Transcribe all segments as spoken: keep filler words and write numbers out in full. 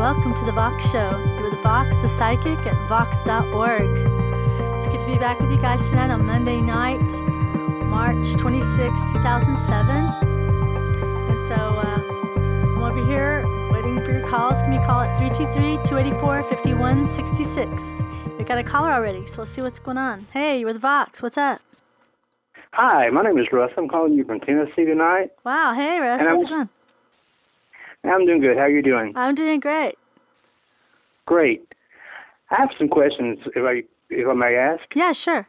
welcome to the Vox Show. You're with Vox, the psychic at vox dot org. It's good to be back with you guys tonight on Monday night, March twenty-sixth, two thousand seven. And so uh, I'm over here waiting for your calls. Give me a call at three two three, two eight four, five one six six. We got a caller already, so let's see what's going on. Hey, you're with Vox. What's up? Hi, my name is Russ. I'm calling you from Tennessee tonight. Wow. Hey, Russ. And How's I'm, it going? I'm doing good. How are you doing? I'm doing great. Great. I have some questions, if I if I may ask. Yeah, sure.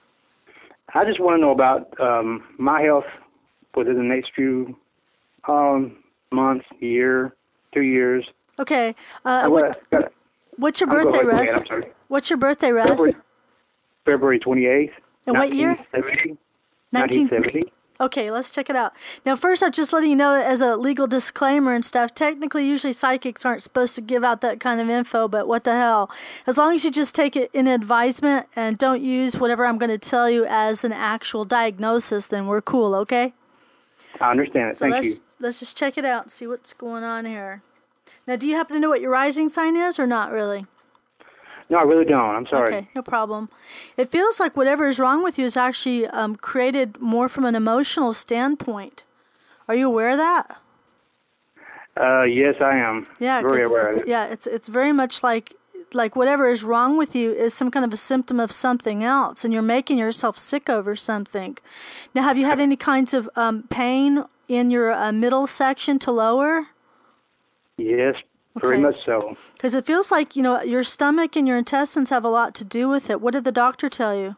I just want to know about um, my health within the next few um, months, year, two years. Okay. Uh, I what, got, what's your I'm birthday, going, Russ? ahead, I'm sorry. What's your birthday, Russ? February, February twenty-eighth. And what year? nineteen seventy. Okay, let's check it out. Now, first, I'm just letting you know as a legal disclaimer and stuff, technically, usually psychics aren't supposed to give out that kind of info, but what the hell. As long as you just take it in advisement and don't use whatever I'm going to tell you as an actual diagnosis, then we're cool, okay? I understand it. So Thank let's, you. let's just check it out and see what's going on here. Now, do you happen to know what your rising sign is or not really? No, I really don't. I'm sorry. Okay, no problem. It feels like whatever is wrong with you is actually um, created more from an emotional standpoint. Are you aware of that? Uh, yes, I am. Yeah, very aware of it. Yeah, it's it's very much like like whatever is wrong with you is some kind of a symptom of something else, and you're making yourself sick over something. Now, have you had any kinds of um, pain in your uh, middle section to lower? Yes. Very Okay. much so. Because it feels like, you know, your stomach and your intestines have a lot to do with it. What did the doctor tell you?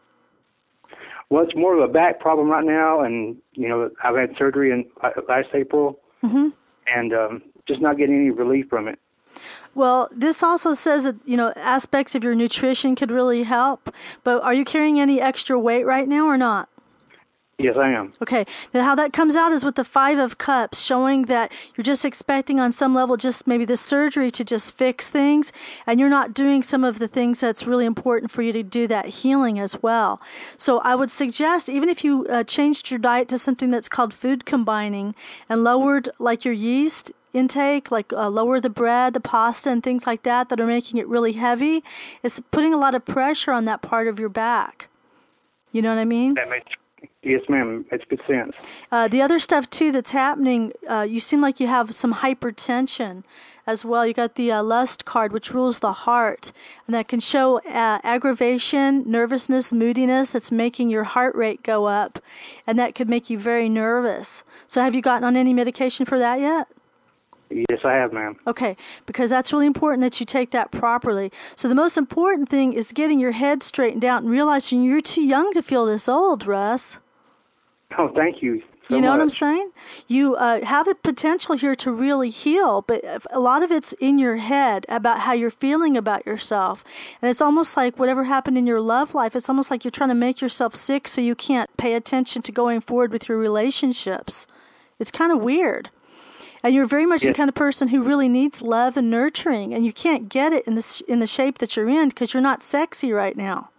Well, it's more of a back problem right now, and, you know, I've had surgery in uh, last April, Mm-hmm. and um, just not getting any relief from it. Well, this also says that, you know, aspects of your nutrition could really help. But are you carrying any extra weight right now or not? Yes, I am. Okay. Now, how that comes out is with the Five of Cups, showing that you're just expecting on some level just maybe the surgery to just fix things, and you're not doing some of the things that's really important for you to do that healing as well. So I would suggest, even if you uh, changed your diet to something that's called food combining and lowered like your yeast intake, like uh, lower the bread, the pasta, and things like that that are making it really heavy, it's putting a lot of pressure on that part of your back. You know what I mean? That makes Yes, ma'am. Makes good sense. Uh, the other stuff, too, that's happening, uh, you seem like you have some hypertension as well. You got the uh, lust card, which rules the heart, and that can show uh, aggravation, nervousness, moodiness that's making your heart rate go up, and that could make you very nervous. So have you gotten on any medication for that yet? Yes, I have, ma'am. Okay, because that's really important that you take that properly. So the most important thing is getting your head straightened out and realizing you're too young to feel this old, Russ. Oh, thank you so You know much. what I'm saying? You uh, have the potential here to really heal, but a lot of it's in your head about how you're feeling about yourself. And it's almost like whatever happened in your love life, it's almost like you're trying to make yourself sick so you can't pay attention to going forward with your relationships. It's kind of weird. And you're very much Yes. the kind of person who really needs love and nurturing, and you can't get it in the, sh- in the shape that you're in because you're not sexy right now.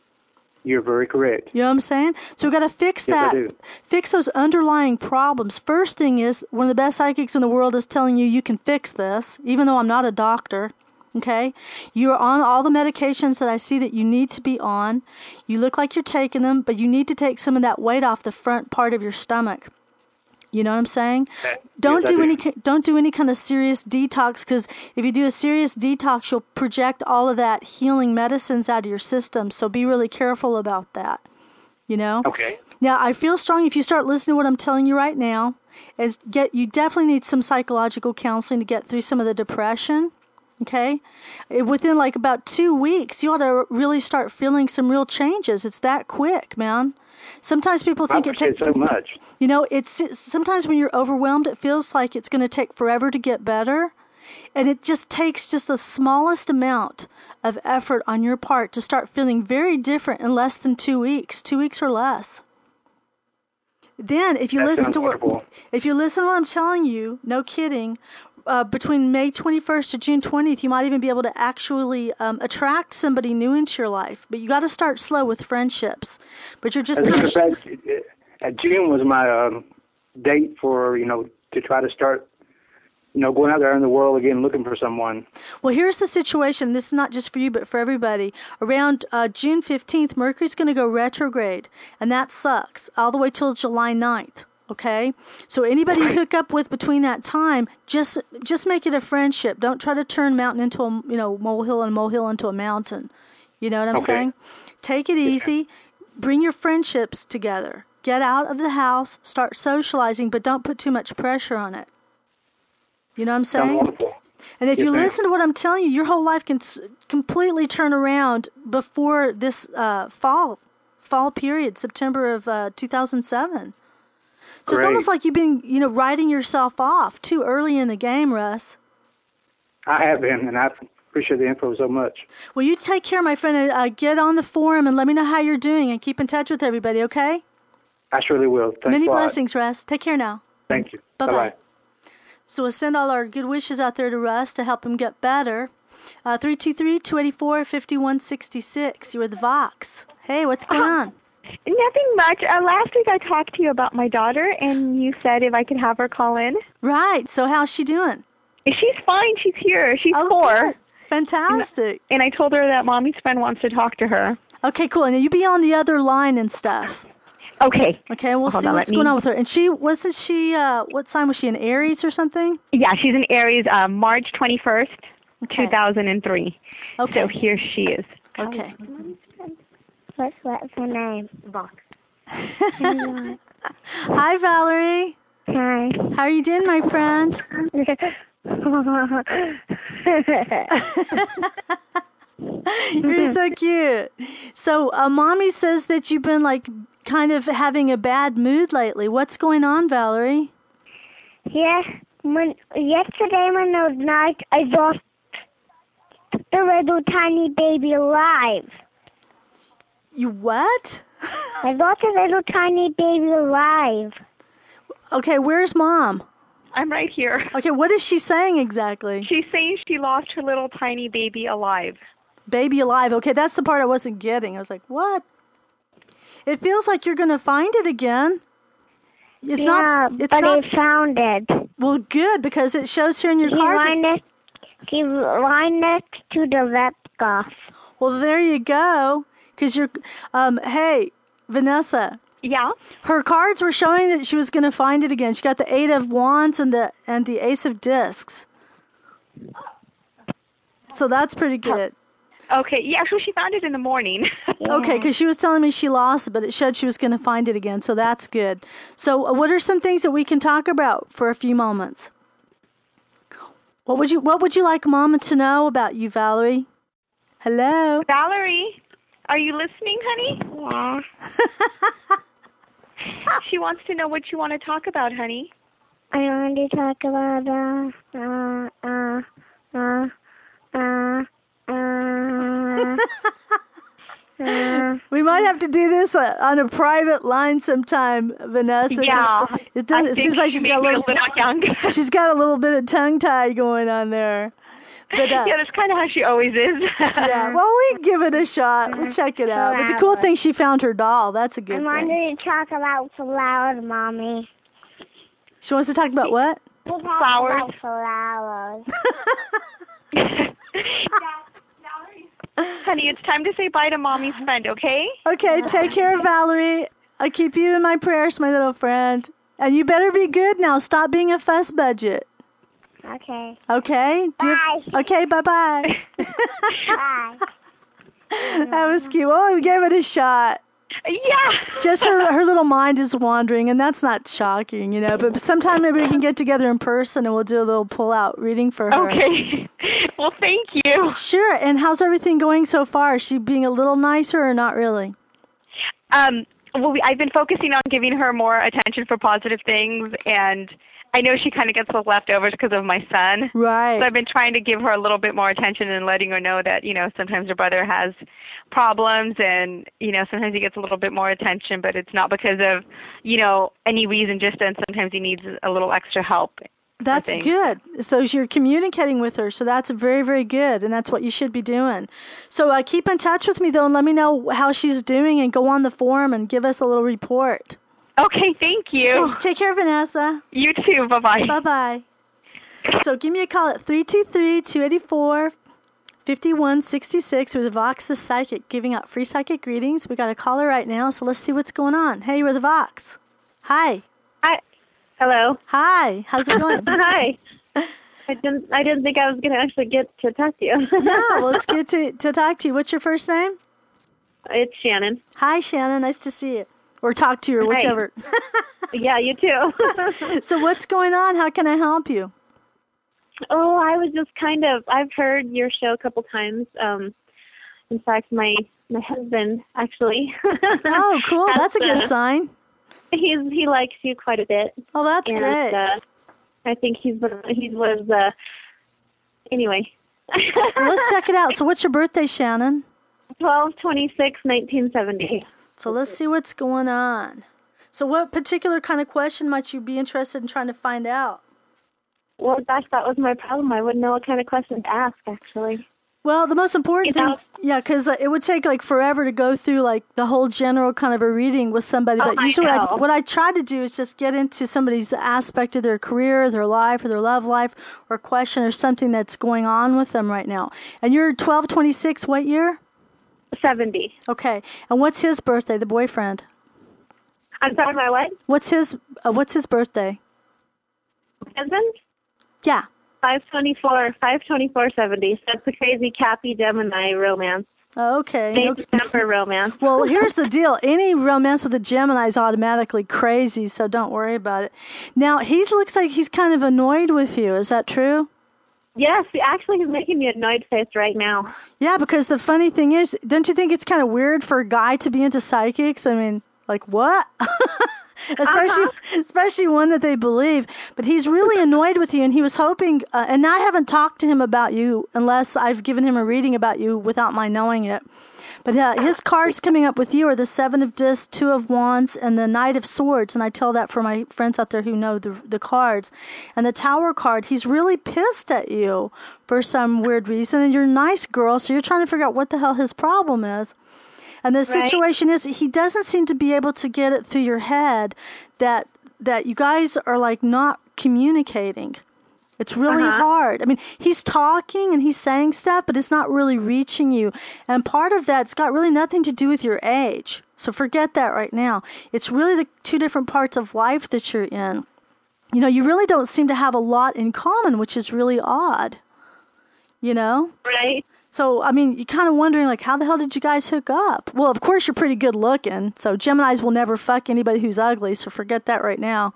You're very correct. You know what I'm saying? So we've got to fix Yes, I that. do. Fix those underlying problems. First thing is, one of the best psychics in the world is telling you you can fix this, even though I'm not a doctor. Okay? You're on all the medications that I see that you need to be on. You look like you're taking them, but you need to take some of that weight off the front part of your stomach. You know what I'm saying? Yes, Don't I do do. any don't do any kind of serious detox, because if you do a serious detox, you'll project all of that healing medicines out of your system. So be really careful about that. You know? Okay. Now, I feel strong if you start listening to what I'm telling you right now, is get you definitely need some psychological counseling to get through some of the depression. Okay? Eh, Within like about two weeks, you ought to really start feeling some real changes. It's that quick, man. Sometimes people I think it appreciate takes, so much. you know, it's sometimes when you're overwhelmed, it feels like it's going to take forever to get better. And it just takes just the smallest amount of effort on your part to start feeling very different in less than two weeks, two weeks or less. Then, if you That listen sounds to what, wonderful. if you listen to what I'm telling you, no kidding, uh, between May twenty-first to June twentieth, you might even be able to actually um, attract somebody new into your life. But you got to start slow with friendships. But you're just As a kind matter of of fact, uh, June was my um, date for, you know, to try to start you know, going out there in the world again looking for someone. Well, here's the situation. This is not just for you, but for everybody. Around uh, June fifteenth, Mercury's going to go retrograde, and that sucks, all the way till July ninth. Okay? So anybody you hook up with between that time, just just make it a friendship. Don't try to turn mountain into a, you know, molehill and molehill into a mountain. You know what I'm Okay. saying? Take it easy. Bring your friendships together. Get out of the house. Start socializing, but don't put too much pressure on it. You know what I'm Sounds saying? wonderful. And if Yes, you ma'am. listen to what I'm telling you, your whole life can s- completely turn around before this uh, fall fall period, September of uh, two thousand seven. So it's Great. almost like you've been, you know, writing yourself off too early in the game, Russ. I have been, and I appreciate the info so much. Well, you take care, my friend, and uh, get on the forum and let me know how you're doing and keep in touch with everybody, okay? I surely will. Thanks Many a lot. blessings, Russ. Take care now. Thank you. Bye-bye. Bye-bye. So we'll send all our good wishes out there to Russ to help him get better. Uh, three two three, two eight four, five one six six. You're the Vox. Hey, what's going on? Nothing much. Uh, last week I talked to you about my daughter, and you said if I could have her call in. Right. So how's she doing? She's fine. She's here. She's Oh, four. good. Fantastic. And I told her that Mommy's friend wants to talk to her. Okay, cool. And you be on the other line and stuff. Okay. Okay, we'll Hold see on, what's let going me- on with her. And she, wasn't she, uh, what sign was she, an Aries or something? Yeah, she's in Aries, uh, March twenty-first, Okay. two thousand three. Okay. So here she is. Okay. What's what's her name? Vox. Hi, Valerie. Hi. How are you doing, my friend? You're so cute. So, uh, Mommy says that you've been, like, kind of having a bad mood lately. What's going on, Valerie? Yes. When yesterday when I was night, I lost the little tiny baby alive. You what? I lost a little tiny baby alive. Okay, where's Mom? I'm right here. Okay, what is she saying exactly? She's saying she lost her little tiny baby alive. Baby alive. Okay, that's the part I wasn't getting. I was like, what? It feels like you're going to find it again. It's yeah, not. It's but not. I found it. Well, good, because it shows here in your He cards. right next, he right next to the red scarf. Well, there you go. Because you're. Um. Hey, Vanessa. Yeah? Her cards were showing that she was going to find it again. She got the Eight of Wands and the and the Ace of Discs. So that's pretty good. Okay, yeah, actually she found it in the morning. Okay, because she was telling me she lost it, but it showed she was going to find it again, so that's good. So uh, what are some things that we can talk about for a few moments? What would you What would you like Mama to know about you, Valerie? Hello? Valerie, are you listening, honey? Yeah. She wants to know what you want to talk about, honey. I want to talk about uh uh uh uh uh uh. uh We might have to do this uh, on a private line sometime, Vanessa. 'cause Yeah, It, does, I it think seems like she she's may got a be little. little young. She's got a little bit of tongue tie going on there. But, uh, Yeah, that's kind of how she always is. yeah, well, we give it a shot. We'll check it out. But the cool thing, she found her doll. That's a I good wanted thing. to talk about flowers, Mommy. She wants to talk about what? Flowers. About flowers. Honey, it's time to say bye to Mommy's friend, okay? Okay, take care, Valerie. I keep you in my prayers, my little friend. And you better be good now. Stop being a fuss budget. Okay. Okay? Do you- Bye. okay, bye-bye. Bye. That was cute. Well, we gave it a shot. Yeah. Just her her little mind is wandering, and that's not shocking, you know. But sometime maybe we can get together in person and we'll do a little pull-out reading for her. Okay. Well, thank you. Sure. And how's everything going so far? Is she being a little nicer or not really? Um, well, we, I've been focusing on giving her more attention for positive things, and I know she kind of gets the leftovers because of my son. Right. So I've been trying to give her a little bit more attention and letting her know that, you know, sometimes her brother has problems and, you know, sometimes he gets a little bit more attention, but it's not because of, you know, any reason, just that sometimes he needs a little extra help. That's things. good. So you're communicating with her. So that's very, very good. And that's what you should be doing. So uh, keep in touch with me, though, and let me know how she's doing and go on the forum and give us a little report. Okay, thank you. Take care, Vanessa. You too. Bye-bye. Bye-bye. So give me a call at three two three, two eight four, five one six six with Vox the Psychic, giving out free psychic readings. We got a caller right now, so let's see what's going on. Hey, we're the Vox. Hi. Hi. Hello. Hi. How's it going? Hi. I didn't. I didn't think I was going to actually get to talk to you. Yeah, well, it's good to to talk to you. What's your first name? It's Shannon. Hi, Shannon. Nice to see you, or talk to you, or whichever. Yeah, you too. So what's going on? How can I help you? Oh, I was just kind of. I've heard your show a couple times. Um, in fact, my my husband actually. Oh, cool. That's a good uh, sign. He's he likes you quite a bit. Oh, that's and, great. Uh, I think he's he was uh, anyway. Well, let's check it out. So, what's your birthday, Shannon? Twelve twenty six, nineteen seventy. So let's see what's going on. So, what particular kind of question might you be interested in trying to find out? Well, gosh, that was my problem. I wouldn't know what kind of question to ask, actually. Well, the most important You thing, know? yeah, because uh, it would take like forever to go through like the whole general kind of a reading with somebody. Oh, But I usually, what I, know. what I try to do is just get into somebody's aspect of their career, their life, or their love life, or question or something that's going on with them right now. And you're twelve twenty-six. What year? seventy. Okay. And what's his birthday? The boyfriend. I'm sorry, my what? What's his uh, What's his birthday? Husband? Yeah. five twenty-four, five twenty-four seventy. That's the crazy Cappy Gemini romance. Okay. May okay. December romance. Well, here's the deal. Any romance with a Gemini is automatically crazy, so don't worry about it. Now, he looks like he's kind of annoyed with you. Is that true? Yes, actually, he's making me annoyed face right now. Yeah, because the funny thing is, don't you think it's kind of weird for a guy to be into psychics? I mean, like, what? especially uh-huh. especially one that they believe. But he's really annoyed with you, and he was hoping, uh, and I haven't talked to him about you unless I've given him a reading about you without my knowing it. But uh, his cards coming up with you are the Seven of Discs, Two of Wands, and the Knight of Swords. And I tell that for my friends out there who know the the cards. And the Tower card, he's really pissed at you for some weird reason. And you're a nice girl, so you're trying to figure out what the hell his problem is. And the Right. situation is, he doesn't seem to be able to get it through your head that that you guys are like not communicating. It's really Uh-huh. hard. I mean, he's talking and he's saying stuff, but it's not really reaching you. And part of that's got really nothing to do with your age. So forget that right now. It's really the two different parts of life that you're in. You know, you really don't seem to have a lot in common, which is really odd. You know? Right. So, I mean, you're kind of wondering, like, how the hell did you guys hook up? Well, of course, you're pretty good looking. So Geminis will never fuck anybody who's ugly. So forget that right now.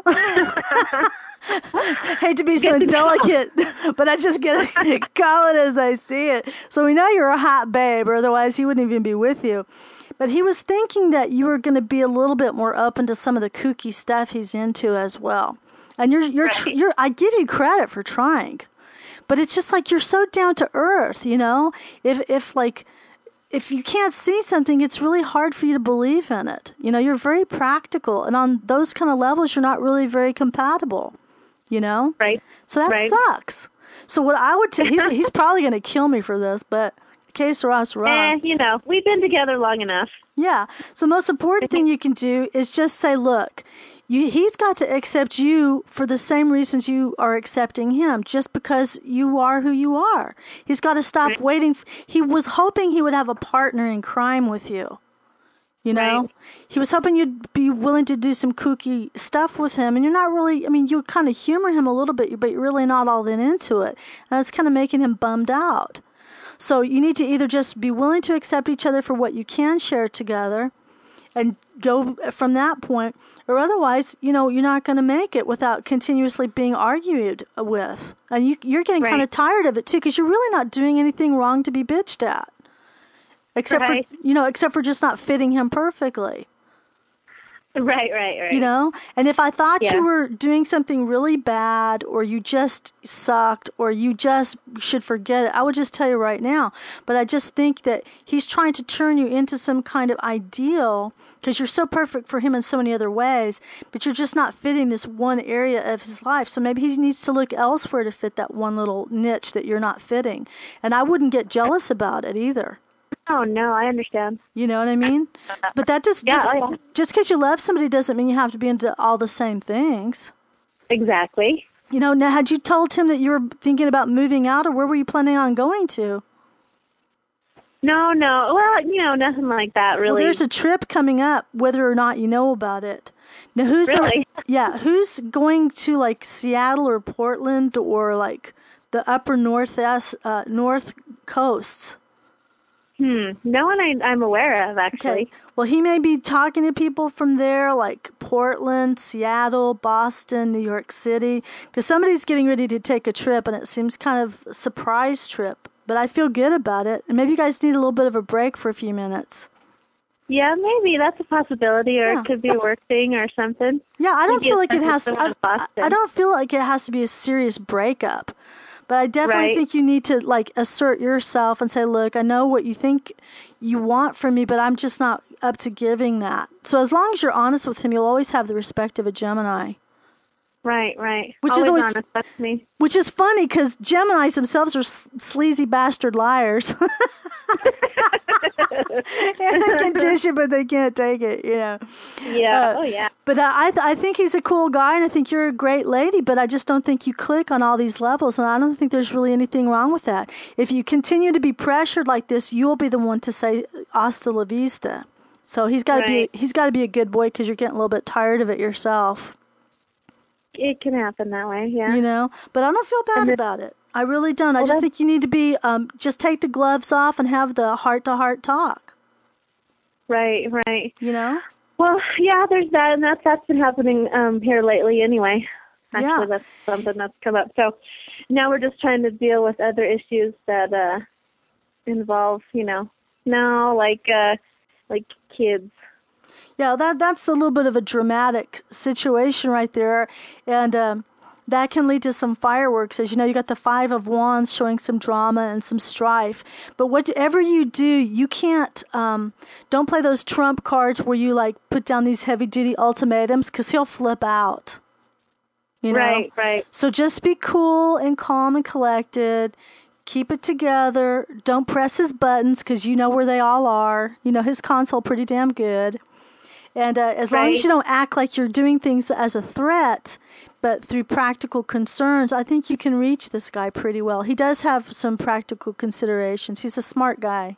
Hate to be so delicate, but I just get to call it as I see it. So we know you're a hot babe, or otherwise he wouldn't even be with you. But he was thinking that you were going to be a little bit more open to some of the kooky stuff he's into as well. And you're, you're, tr- you're. I give you credit for trying, but it's just like you're so down to earth, you know. If, if like. If you can't see something, it's really hard for you to believe in it. You know, you're very practical, and on those kind of levels, you're not really very compatible. You know, Right. So that right. sucks. So what I would t- he's he's probably going to kill me for this, but que sera, sera. Eh, you know, we've been together long enough. Yeah. So the most important thing you can do is just say, look, you, he's got to accept you for the same reasons you are accepting him, just because you are who you are. He's got to stop Right. waiting. F- he was hoping he would have a partner in crime with you. You know, Right. he was hoping you'd be willing to do some kooky stuff with him. And you're not really, I mean, you kind of humor him a little bit, but you're really not all that into it. And it's kind of making him bummed out. So you need to either just be willing to accept each other for what you can share together and go from that point, or otherwise, you know, you're not going to make it without continuously being argued with. And you, you're getting Right. kind of tired of it, too, because you're really not doing anything wrong to be bitched at. Except Right. for, you know, except for just not fitting him perfectly. Right, right, right. You know? And if I thought Yeah. you were doing something really bad, or you just sucked, or you just should forget it, I would just tell you right now. But I just think that he's trying to turn you into some kind of ideal, because you're so perfect for him in so many other ways, but you're just not fitting this one area of his life. So maybe he needs to look elsewhere to fit that one little niche that you're not fitting. And I wouldn't get jealous about it either. Oh, no, I understand. You know what I mean? But that just Yeah, just oh, yeah. just because you love somebody doesn't mean you have to be into all the same things. Exactly. You know, now had you told him that you were thinking about moving out, or where were you planning on going to? No, no. Well, you know, nothing like that, really. Well, there's a trip coming up, whether or not you know about it. Now, who's really? yeah, who's going to like Seattle or Portland or like the upper north uh, north coasts? Hmm. No one I, I'm aware of, actually. Okay. Well, he may be talking to people from there, like Portland, Seattle, Boston, New York City, because somebody's getting ready to take a trip, and it seems kind of a surprise trip. But I feel good about it, and maybe you guys need a little bit of a break for a few minutes. Yeah, maybe that's a possibility, or Yeah. it could be a work thing or something. Yeah, I don't Maybe feel like it it's has to. I, I, I don't feel like it has to be a serious breakup. But I definitely Right. think you need to like assert yourself and say, look, I know what you think you want from me, but I'm just not up to giving that. So as long as you're honest with him, you'll always have the respect of a Gemini. Right, right. Which always is always honest, that's me. Which is funny because Geminis themselves are s- sleazy bastard liars. And they can dish it, but they can't take it, you know. Yeah, Uh, oh yeah. But uh, I, th- I think he's a cool guy, and I think you're a great lady, but I just don't think you click on all these levels, and I don't think there's really anything wrong with that. If you continue to be pressured like this, you'll be the one to say hasta la vista. So he's got to Right. be he's got to be a good boy because you're getting a little bit tired of it yourself. It can happen that way, yeah. You know, but I don't feel bad then- about it. I really don't. I Well, just that's- think you need to be um, just take the gloves off and have the heart to heart talk. Right, right. You know. Well, yeah, there's that, and that's that's been happening um, here lately anyway. Actually, Yeah. that's something that's come up. So now we're just trying to deal with other issues that uh, involve, you know, now like uh, like kids. Yeah, that that's a little bit of a dramatic situation right there, and um, that can lead to some fireworks. As you know, you got the Five of Wands showing some drama and some strife. But whatever you do, you can't. Um, don't play those trump cards where you like put down these heavy duty ultimatums because he'll flip out. You know? Right, right. So just be cool and calm and collected. Keep it together. Don't press his buttons because you know where they all are. You know his console pretty damn good. And uh, as long as Right. you don't act like you're doing things as a threat, but through practical concerns, I think you can reach this guy pretty well. He does have some practical considerations. He's a smart guy.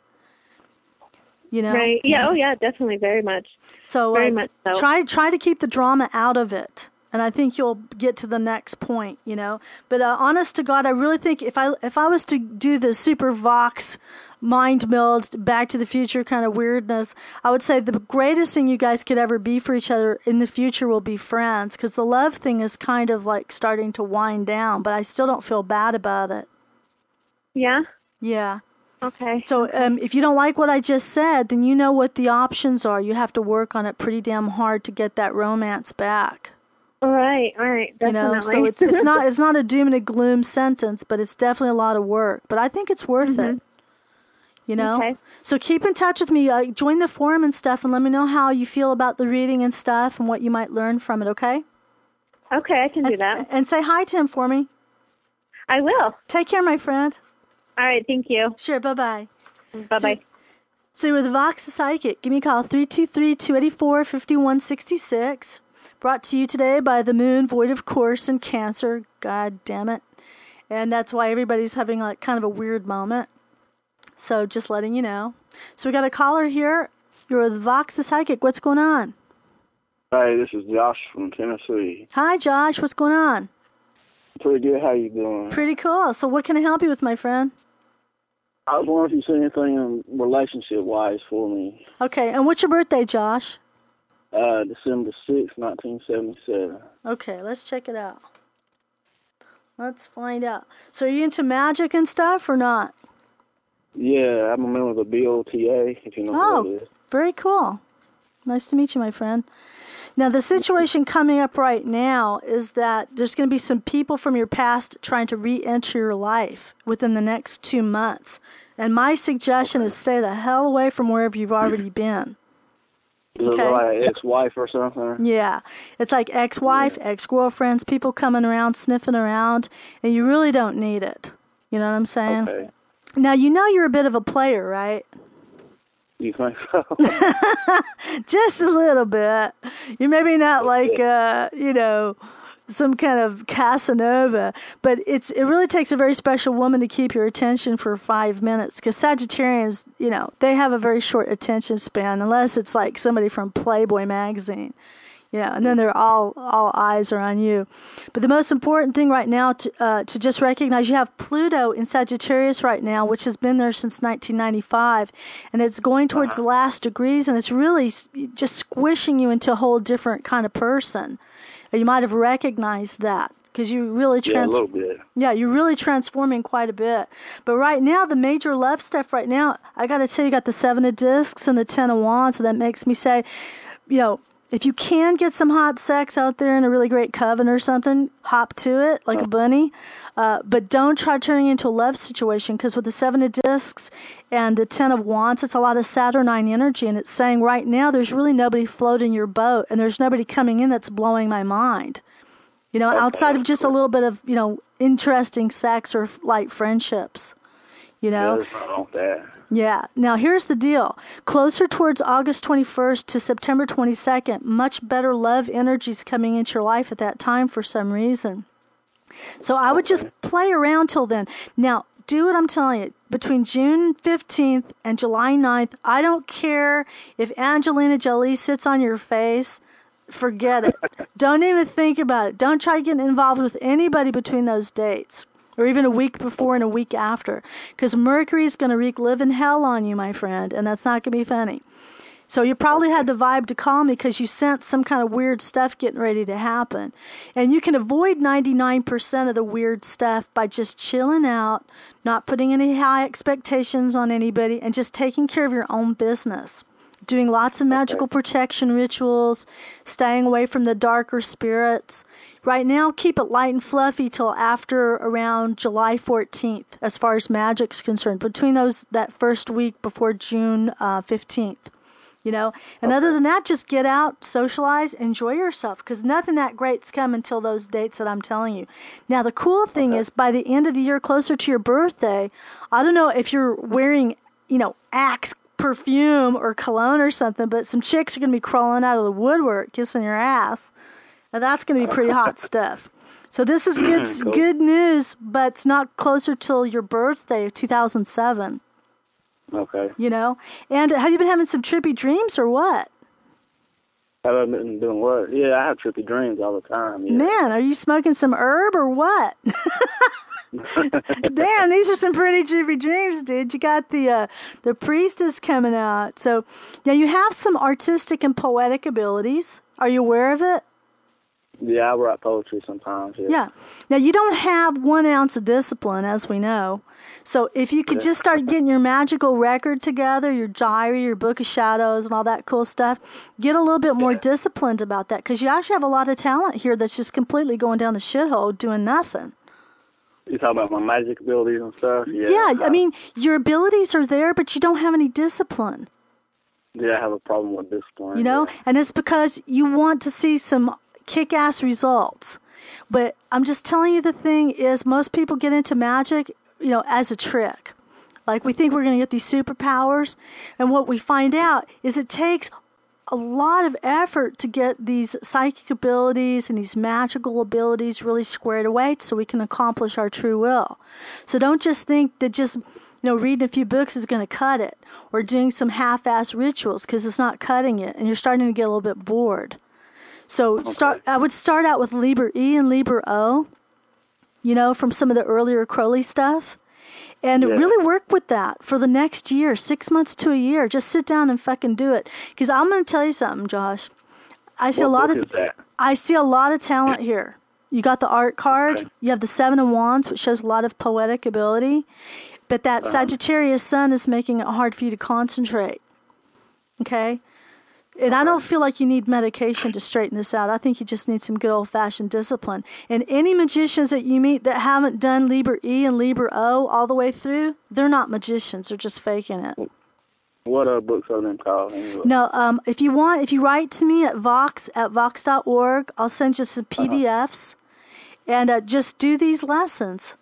You know? Right. Yeah. Oh, yeah. Definitely. Very much. So, Very uh, much so. try try to keep the drama out of it, and I think you'll get to the next point. You know, but uh, honest to God, I really think if I if I was to do the Super Vox mind meld Back to the Future kind of weirdness, I would say the greatest thing you guys could ever be for each other in the future will be friends, because the love thing is kind of like starting to wind down, but I still don't feel bad about it. Yeah. Yeah. Okay. So um, if you don't like what I just said, then you know what the options are. You have to work on it pretty damn hard to get that romance back. All right. All right. You Definitely. know, so it's it's not it's not a doom and a gloom sentence, but it's definitely a lot of work. But I think it's worth Mhm. it. You know? Okay. So keep in touch with me. Uh, join the forum and stuff, and let me know how you feel about the reading and stuff and what you might learn from it, okay? Okay, I can do And, that. and say hi to him for me. I will. Take care, my friend. All right. Thank you. Sure, bye-bye. Bye-bye. So with Vox the Psychic, give me a call, three two three, two eight four, five one six six. Brought to you today by the moon, void of course, and Cancer. God damn it. And that's why everybody's having like kind of a weird moment. So just letting you know. So we got a caller here. You're with Vox the Psychic. What's going on? Hey, this is Josh from Tennessee. Hi, Josh. What's going on? Pretty good. How you doing? Pretty cool. So what can I help you with, my friend? I was wondering if you see anything relationship-wise for me. Okay. And what's your birthday, Josh? Uh, December sixth, nineteen seventy-seven. Okay. Let's check it out. Let's find out. So are you into magic and stuff or not? Yeah, I'm a member of the B O T A, if you know Oh, what that is. very cool. Nice to meet you, my friend. Now, the situation coming up right now is that there's going to be some people from your past trying to re-enter your life within the next two months. And my suggestion is stay the hell away from wherever you've already been. Is Okay. it like an ex-wife or something? Yeah. It's like ex-wife, ex-girlfriends, people coming around, sniffing around, and you really don't need it. You know what I'm saying? Okay. Now, you know you're a bit of a player, right? You think so? Just a little bit. You're maybe not like, uh, you know, some kind of Casanova, but it's it really takes a very special woman to keep your attention for five minutes because Sagittarians, you know, they have a very short attention span unless it's like somebody from Playboy magazine. Yeah, and then they're all all eyes are on you. But the most important thing right now to uh, to just recognize you have Pluto in Sagittarius right now, which has been there since nineteen ninety-five, and it's going towards uh-huh. the last degrees, and it's really just squishing you into a whole different kind of person. And you might have recognized that because you really trans- yeah, a little bit. Yeah, you're really transforming quite a bit. But right now, the major love stuff right now, I got to tell you, you got the Seven of Discs and the Ten of Wands, so that makes me say, you know, if you can get some hot sex out there in a really great coven or something, hop to it like a bunny. Uh, but don't try turning it into a love situation because with the Seven of Discs and the Ten of Wands, it's a lot of Saturnine energy. And it's saying right now there's really nobody floating your boat and there's nobody coming in that's blowing my mind. You know, okay, outside of just cool. a little bit of, you know, interesting sex or light friendships. You know? Yeah, there's nothing wrong with that. Yeah. Now, here's the deal. Closer towards August twenty-first to September twenty-second, much better love energies coming into your life at that time for some reason. So I would just play around till then. Now, do what I'm telling you. Between June fifteenth and July ninth, I don't care if Angelina Jolie sits on your face. Forget it. Don't even think about it. Don't try getting involved with anybody between those dates. Or even a week before and a week after. Because Mercury's going to wreak living hell on you, my friend, and that's not going to be funny. So you probably had the vibe to call me because you sensed some kind of weird stuff getting ready to happen. And you can avoid ninety-nine percent of the weird stuff by just chilling out, not putting any high expectations on anybody, and just taking care of your own business. Doing lots of magical okay. protection rituals, staying away from the darker spirits. Right now, keep it light and fluffy till after around July fourteenth, as far as magic's concerned, between those that first week before June uh, fifteenth. You know, and okay. other than that, just get out, socialize, enjoy yourself, because nothing that great's come until those dates that I'm telling you. Now, the cool thing okay. is, by the end of the year, closer to your birthday, I don't know if you're wearing, you know, Axe perfume or cologne or something, but some chicks are going to be crawling out of the woodwork kissing your ass, and that's going to be pretty hot stuff. So this is good cool. good news, but it's not closer till your birthday of two thousand seven. Okay. You know, and have you been having some trippy dreams or what? Have I been doing what? Yeah, I have trippy dreams all the time. Yeah. Man, are you smoking some herb or what? Damn, these are some pretty trippy dreams, dude. You got the uh, the priestess coming out. So, now you have some artistic and poetic abilities. Are you aware of it? Yeah, I write poetry sometimes. Yeah. yeah. Now, you don't have one ounce of discipline, as we know. So, if you could yeah. just start getting your magical record together, your diary, your book of shadows, and all that cool stuff, get a little bit more yeah. disciplined about that, because you actually have a lot of talent here that's just completely going down the shithole doing nothing. You talking about my magic abilities and stuff? Yeah, yeah, I mean, your abilities are there, but you don't have any discipline. Yeah, I have a problem with discipline. You know, yeah. and it's because you want to see some kick-ass results. But I'm just telling you, the thing is, most people get into magic, you know, as a trick. Like, we think we're going to get these superpowers, and what we find out is it takes a lot of effort to get these psychic abilities and these magical abilities really squared away so we can accomplish our true will. So don't just think that just, you know, reading a few books is going to cut it, or doing some half-ass rituals, because it's not cutting it, and you're starting to get a little bit bored. So okay. start. I would start out with Liber E and Liber O, you know, from some of the earlier Crowley stuff. And yeah. really work with that for the next year, six months to a year. Just sit down and fucking do it. Because I'm going to tell you something, Josh. I see what a lot book of is that? I see a lot of talent here. You got the art card. Okay. You have the Seven of Wands, which shows a lot of poetic ability. But that uh-huh. Sagittarius sun is making it hard for you to concentrate. Okay? And I don't feel like you need medication to straighten this out. I think you just need some good old-fashioned discipline. And any magicians that you meet that haven't done Liber E and Liber O all the way through, they're not magicians. They're just faking it. What uh, books are them called? Anyway? No, um, if you want, if you write to me at Vox, at Vox dot org, I'll send you some P D Fs. Uh-huh. And uh, just do these lessons.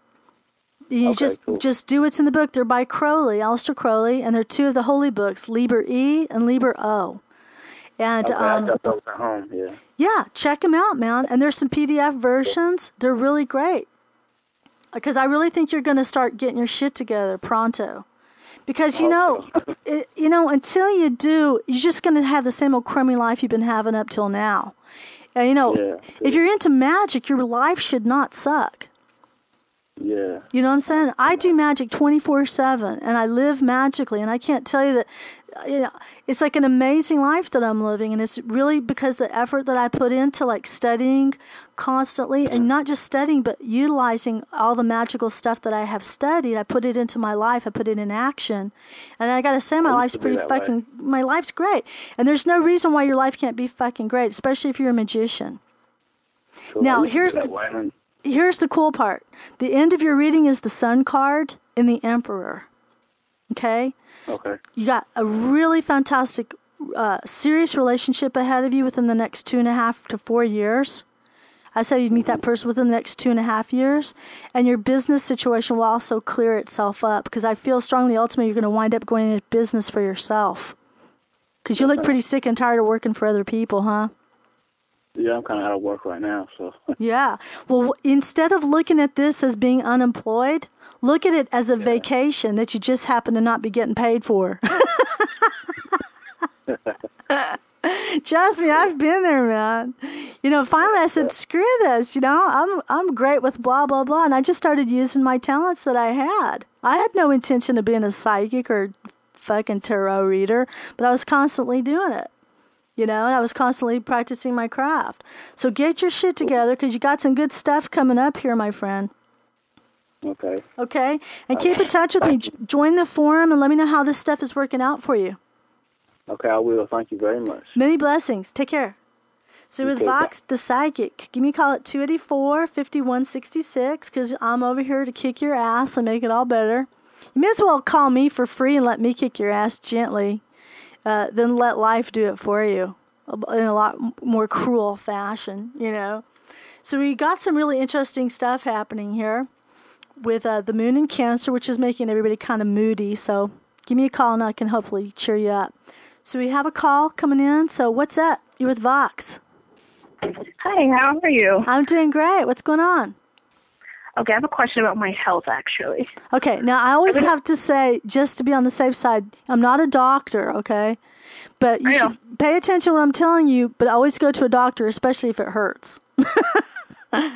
You okay, just cool. just do what's in the book. They're by Crowley, Aleister Crowley, and they're two of the holy books, Liber E and Liber O. And okay, um, I got those at home, yeah. Yeah, check them out, man. And there's some P D F versions. They're really great. Because I really think you're going to start getting your shit together pronto. Because, you know, it, you know, until you do, you're just going to have the same old crummy life you've been having up till now. And, you know, yeah, if you're into magic, your life should not suck. Yeah. You know what I'm saying? I do magic twenty-four seven, and I live magically, and I can't tell you that, you know, it's like an amazing life that I'm living, and it's really because the effort that I put into, like, studying constantly, and not just studying, but utilizing all the magical stuff that I have studied. I put it into my life. I put it in action, and I gotta say, my life's pretty fucking, way. my life's great, and there's no reason why your life can't be fucking great, especially if you're a magician. Cool. Now, here's the... Here's the cool part. The end of your reading is the Sun card and the Emperor. Okay? Okay. You got a really fantastic, uh, serious relationship ahead of you within the next two and a half to four years. I said you'd meet that person within the next two and a half years. And your business situation will also clear itself up, because I feel strongly ultimately you're going to wind up going into business for yourself. Because you look pretty sick and tired of working for other people, huh? Yeah, I'm kind of out of work right now, so. Yeah. Well, instead of looking at this as being unemployed, look at it as a yeah. vacation that you just happen to not be getting paid for. Trust me, I've been there, man. You know, finally I said, screw this, you know, I'm I'm great with blah, blah, blah. And I just started using my talents that I had. I had no intention of being a psychic or fucking tarot reader, but I was constantly doing it. You know, and I was constantly practicing my craft. So get your shit together, because you got some good stuff coming up here, my friend. Okay. Okay? And keep in touch with me. Join the forum and let me know how this stuff is working out for you. Okay, I will. Thank you very much. Many blessings. Take care. So with okay, Vox, bye. the psychic, give me a call at two eight four, five one six six, because I'm over here to kick your ass and make it all better. You may as well call me for free and let me kick your ass gently. Uh, then let life do it for you in a lot more cruel fashion, you know. So we got some really interesting stuff happening here with uh, the moon in Cancer, which is making everybody kind of moody. So give me a call and I can hopefully cheer you up. So we have a call coming in. So what's up? You're with Vox. Hi, how are you? I'm doing great. What's going on? Okay, I have a question about my health, actually. Okay, now I always have to say, just to be on the safe side, I'm not a doctor, okay? But you should pay attention to what I'm telling you, but always go to a doctor, especially if it hurts. I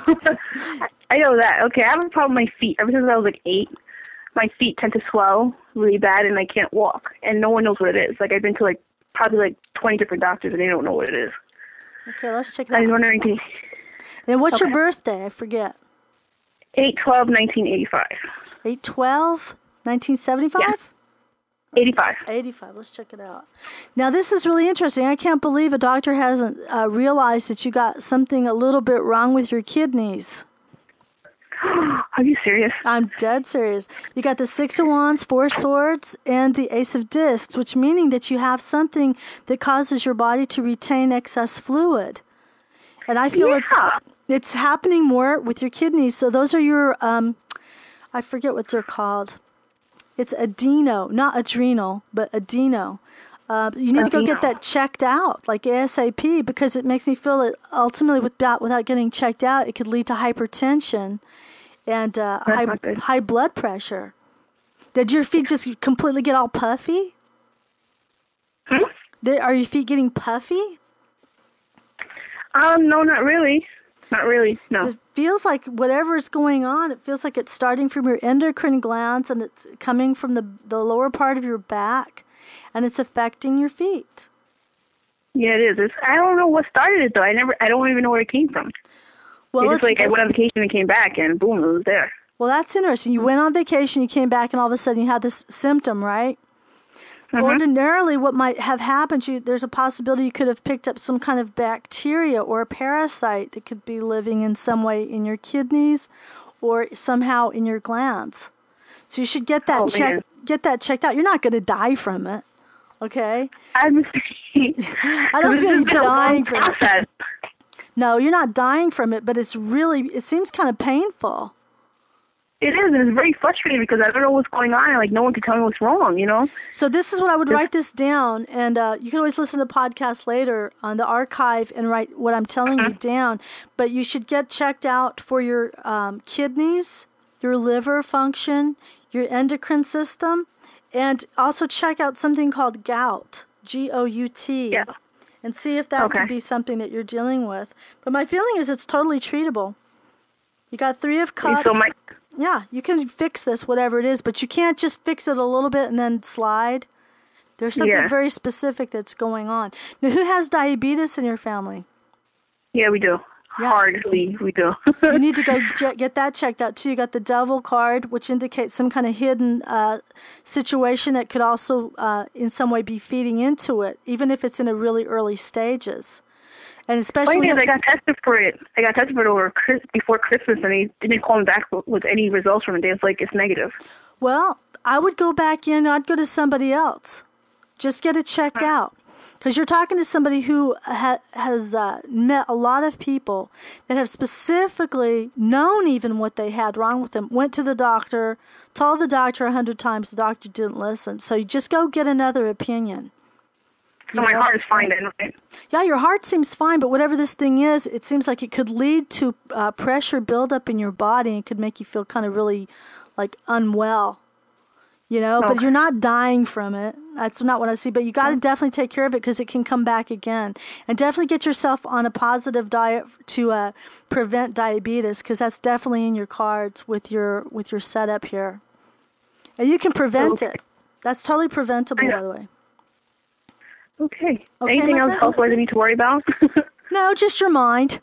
know that. Okay, I have a problem with my feet. Ever since I was like eight, my feet tend to swell really bad, and I can't walk. And no one knows what it is. Like, I've been to, like, probably, like, twenty different doctors, and they don't know what it is. Okay, let's check it out. I was wondering, can you... And what's okay. your birthday? I forget. eight twelve nineteen eighty-five. eight twelve nineteen seventy-five? Yeah. eighty-five. eighty-five. Let's check it out. Now, this is really interesting. I can't believe a doctor hasn't uh, realized that you got something a little bit wrong with your kidneys. Are you serious? I'm dead serious. You got the Six of Wands, Four Swords, and the Ace of Discs, which meaning that you have something that causes your body to retain excess fluid. And I feel yeah. it's it's happening more with your kidneys. So those are your, um, I forget what they're called. It's adeno, not adrenal, but adeno. Uh, you need adeno. to go get that checked out, like ASAP, because it makes me feel that ultimately without, without getting checked out, it could lead to hypertension and uh, high, high blood pressure. Did your feet just completely get all puffy? Hmm? Did, are your feet getting puffy? Um, no, not really. Not really, no. It feels like whatever is going on, it feels like it's starting from your endocrine glands and it's coming from the, the lower part of your back, and it's affecting your feet. Yeah, it is. It's, I don't know what started it, though. I never. I don't even know where it came from. Well, it's like I went on vacation and came back, and boom, it was there. Well, that's interesting. You went on vacation, you came back, and all of a sudden you had this symptom, right? Mm-hmm. Ordinarily, what might have happened, you, there's a possibility you could have picked up some kind of bacteria or a parasite that could be living in some way in your kidneys or somehow in your glands. So you should get that oh, check, get that checked out. You're not going to die from it, okay? I'm I don't think you're dying from it. No, you're not dying from it, but it's really, it seems kind of painful. It is, and it's very frustrating because I don't know what's going on. Like, no one can tell me what's wrong, you know? So this is what I would write this down, and uh, you can always listen to the podcast later on the archive and write what I'm telling uh-huh. you down. But you should get checked out for your um, kidneys, your liver function, your endocrine system, and also check out something called gout, G O U T, yeah. and see if that okay. could be something that you're dealing with. But my feeling is it's totally treatable. You got three of cups. So my... Yeah, you can fix this, whatever it is, but you can't just fix it a little bit and then slide. There's something yeah. very specific that's going on. Now, who has diabetes in your family? Yeah, we do. Yeah. Hardly, we do. You need to go get that checked out, too. You got the devil card, which indicates some kind of hidden uh, situation that could also uh, in some way be feeding into it, even if it's in a really early stages. And especially when I got tested for it. I got tested for it over before Christmas, and they didn't call me back with any results from it. They was like, it's negative. Well, I would go back in. I'd go to somebody else. Just get it checked huh. out. Because you're talking to somebody who ha- has uh, met a lot of people that have specifically known even what they had wrong with them, went to the doctor, told the doctor a hundred times, the doctor didn't listen. So you just go get another opinion. So my heart is fine then, right? Yeah, your heart seems fine, but whatever this thing is, it seems like it could lead to uh, pressure buildup in your body and could make you feel kind of really, like, unwell, you know? Okay. But you're not dying from it. That's not what I see. But you got to definitely take care of it because it can come back again. And definitely get yourself on a positive diet to uh, prevent diabetes because that's definitely in your cards with your with your setup here. And you can prevent okay. it. That's totally preventable, by the way. Okay. okay. Anything else health-wise I need to worry about? No, just your mind.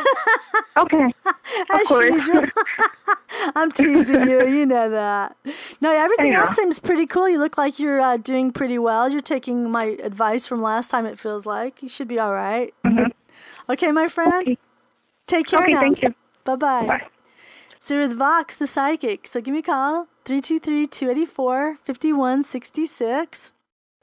Okay. As of course. usual. I'm teasing you. You know that. No, everything Anyhow. else seems pretty cool. You look like you're uh, doing pretty well. You're taking my advice from last time, it feels like. You should be all right. Mm-hmm. Okay, my friend. Okay. Take care okay, now. thank you. Bye-bye. Bye. So with Vox, the psychic. So give me a call, three two three, two eight four, five one six six.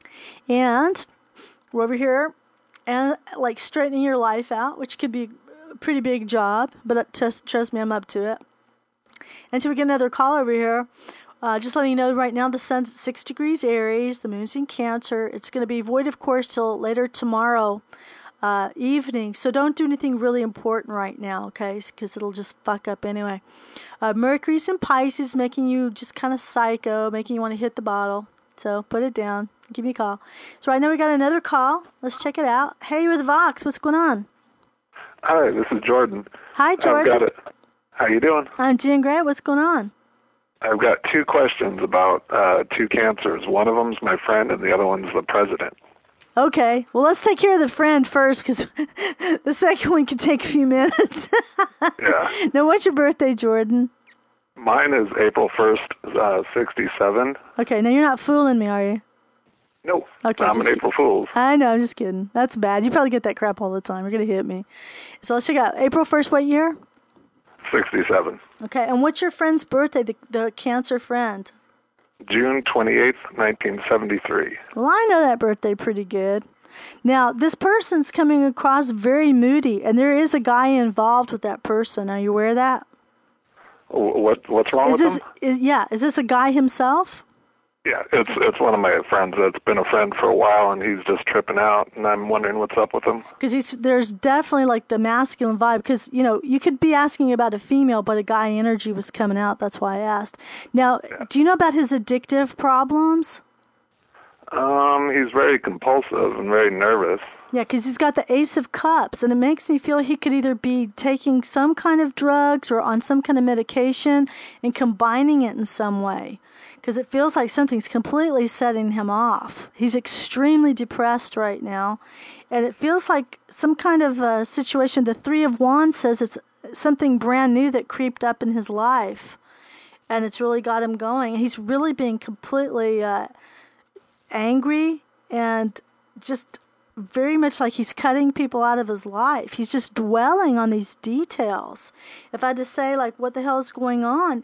And we're over here and like straightening your life out, which could be a pretty big job, but trust, trust me, I'm up to it. Until we get another call over here, uh, just letting you know right now the sun's at six degrees Aries, the moon's in Cancer. It's going to be void, of course, till later tomorrow uh, evening. So don't do anything really important right now, okay, because it'll just fuck up anyway. Uh, Mercury's in Pisces, making you just kind of psycho, making you want to hit the bottle. So put it down. Give me a call. So right now we got another call. Let's check it out. Hey, you're with Vox. What's going on? Hi, this is Jordan. Hi, Jordan. I've got it. How you doing? I'm doing great. What's going on? I've got two questions about uh, two cancers. One of them's my friend, and the other one's the president. Okay. Well, let's take care of the friend first, because the second one could take a few minutes. Yeah. Now, what's your birthday, Jordan? Mine is April first, uh, sixty-seven. Okay. Now, you're not fooling me, are you? No. Okay, I'm an April Fool's. I know. I'm just kidding. That's bad. You probably get that crap all the time. You're going to hit me. So let's check out. April first, what year? sixty-seven. Okay. And what's your friend's birthday, the, the cancer friend? June twenty-eighth, nineteen seventy-three. Well, I know that birthday pretty good. Now, this person's coming across very moody, and there is a guy involved with that person. Are you aware of that? What What's wrong is with this, him? Is, yeah. Is this a guy himself? Yeah, it's it's one of my friends that's been a friend for a while, and he's just tripping out, and I'm wondering what's up with him. Because he's there's definitely like the masculine vibe. Because you know you could be asking about a female, but a guy energy was coming out. That's why I asked. Now, yeah. Do you know about his addictive problems? Um, he's very compulsive and very nervous. Yeah, because he's got the Ace of Cups, and it makes me feel he could either be taking some kind of drugs or on some kind of medication and combining it in some way. Because it feels like something's completely setting him off. He's extremely depressed right now. And it feels like some kind of uh, situation. The Three of Wands says it's something brand new that creeped up in his life. And it's really got him going. He's really being completely uh, angry and just very much like he's cutting people out of his life. He's just dwelling on these details. If I had to say, like, what the hell is going on,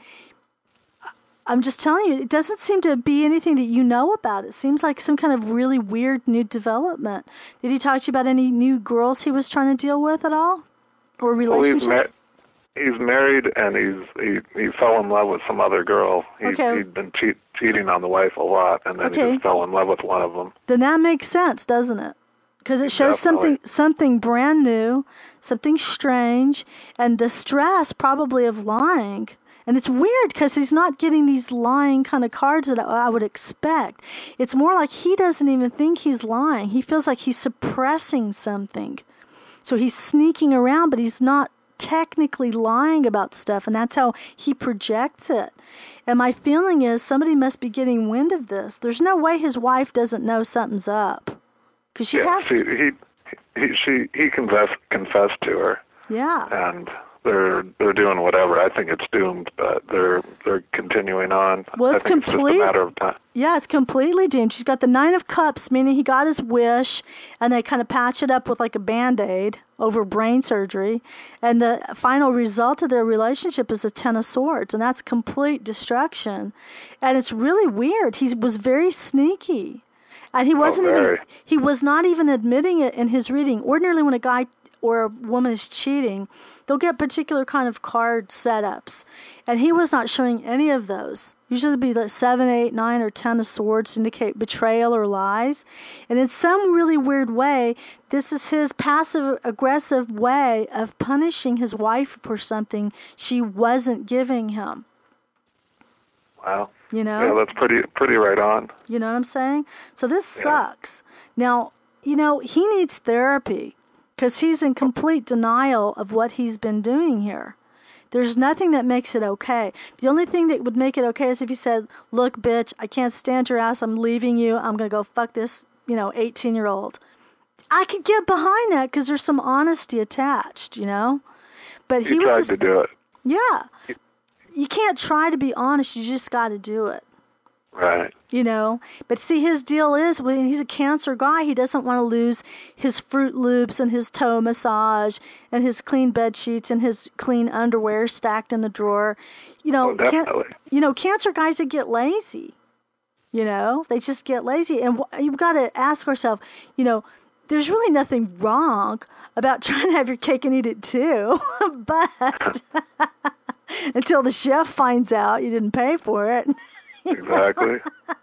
I'm just telling you, it doesn't seem to be anything that you know about. It seems like some kind of really weird new development. Did he talk to you about any new girls he was trying to deal with at all? Or relationships? Well, he's, he's married and he's he he fell in love with some other girl. He, Okay. He'd been cheat, cheating on the wife a lot, and then Okay. he just fell in love with one of them. Then that makes sense, doesn't it? Because it shows Definitely. something something brand new, something strange, and the stress probably of lying. And it's weird because he's not getting these lying kind of cards that I would expect. It's more like he doesn't even think he's lying. He feels like he's suppressing something. So he's sneaking around, but he's not technically lying about stuff, and that's how he projects it. And my feeling is somebody must be getting wind of this. There's no way his wife doesn't know something's up. Because she yeah, has she, to. he he she he confessed confessed to her, Yeah. and they're they're doing whatever. I think it's doomed, but they're they're continuing on. Well, it's I think complete- It's just a matter of time. Yeah, it's completely doomed. She's got the Nine of Cups, meaning he got his wish, and they kind of patch it up with like a Band-Aid over brain surgery. And the final result of their relationship is a Ten of Swords, and that's complete destruction. And it's really weird. He was very sneaky. And he wasn't even, very. he was not even admitting it in his reading. Ordinarily, when a guy or a woman is cheating, they'll get particular kind of card setups. And he was not showing any of those. Usually it'd be the seven, eight, nine, or ten of swords to indicate betrayal or lies. And in some really weird way, this is his passive-aggressive way of punishing his wife for something she wasn't giving him. Wow. You know? Yeah, that's pretty pretty right on. You know what I'm saying? So this Yeah. sucks. Now, you know, he needs therapy because he's in complete denial of what he's been doing here. There's nothing that makes it okay. The only thing that would make it okay is if he said, look, bitch, I can't stand your ass. I'm leaving you. I'm going to go fuck this, you know, eighteen-year-old. I could get behind that because there's some honesty attached, you know? But he, He was tried just... to do it. Yeah. You can't try to be honest. You just got to do it. Right. You know, but see, his deal is when he's a Cancer guy, he doesn't want to lose his Fruit Loops and his toe massage and his clean bed sheets and his clean underwear stacked in the drawer. You know, Oh, definitely. can, you know, Cancer guys that get lazy. You know, they just get lazy, and you've got to ask ourselves. You know, there's really nothing wrong about trying to have your cake and eat it too, but until the chef finds out you didn't pay for it. Exactly.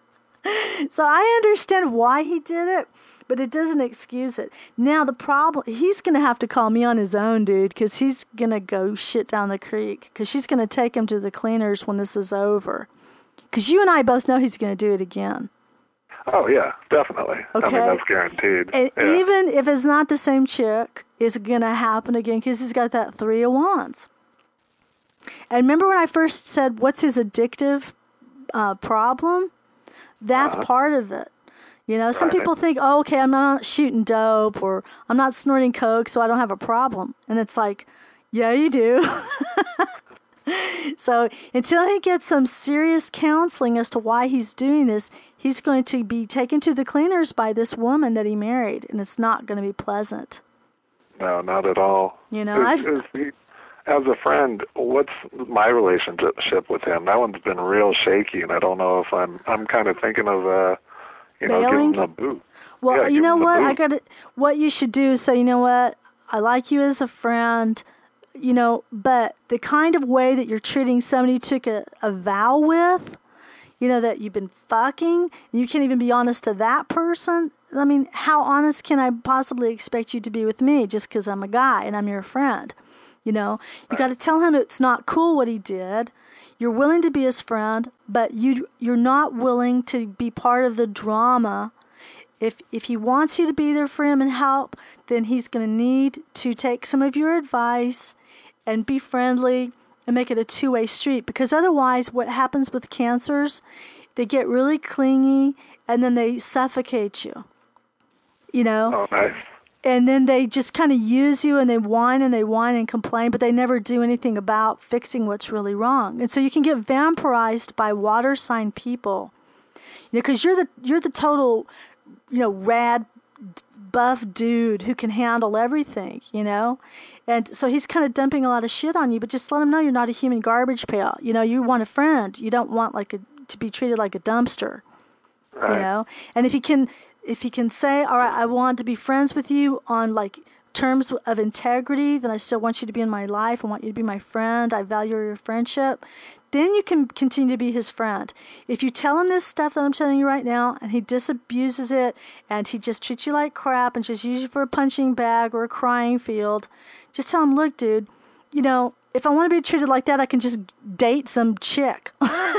So I understand why he did it, but it doesn't excuse it. Now the problem, he's going to have to call me on his own, dude, because he's going to go shit down the creek, because she's going to take him to the cleaners when this is over. Because you and I both know he's going to do it again. Oh, yeah, definitely. Okay. I mean, that's guaranteed. And yeah. even if it's not the same chick, it's going to happen again because he's got that Three of Wands. And remember when I first said, what's his addictive uh, problem? That's Uh-huh. part of it. You know, some Right. people think, oh, okay, I'm not shooting dope or I'm not snorting coke, so I don't have a problem. And it's like, yeah, you do. So until he gets some serious counseling as to why he's doing this, he's going to be taken to the cleaners by this woman that he married, and it's not going to be pleasant. No, not at all. You know, Is- I've- is he, as a friend, what's my relationship with him? That one's been real shaky, and I don't know if I'm. I'm kind of thinking of, uh, you know, Bailing? giving him a boot. Well, Yeah, you give know him the what? boot. I got to, what you should do is say, you know what? I like you as a friend, you know, but the kind of way that you're treating somebody you took a, a vow with, you know, that you've been fucking, you can't even be honest to that person. I mean, how honest can I possibly expect you to be with me just because I'm a guy and I'm your friend? You know, you got to tell him it's not cool what he did. You're willing to be his friend, but you you're not willing to be part of the drama. If if he wants you to be there for him and help, then he's going to need to take some of your advice and be friendly and make it a two-way street. Because otherwise, what happens with cancers, they get really clingy and then they suffocate you. You know? Oh, nice. And then they just kind of use you and they whine and they whine and complain, but they never do anything about fixing what's really wrong. And so you can get vampirized by water sign people. You know, because you're the you're the total, you know, rad, buff dude who can handle everything, you know? And so he's kind of dumping a lot of shit on you, but just let him know you're not a human garbage pail. You know, you want a friend. You don't want like a, to be treated like a dumpster. Right. You know, and if he can, if he can say, all right, I want to be friends with you on like terms of integrity, that I still want you to be in my life, I want you to be my friend, I value your friendship, then you can continue to be his friend. If you tell him this stuff that I'm telling you right now, and he disabuses it, and he just treats you like crap, and just uses you for a punching bag or a crying field, just tell him, look, dude, you know, if I want to be treated like that, I can just date some chick.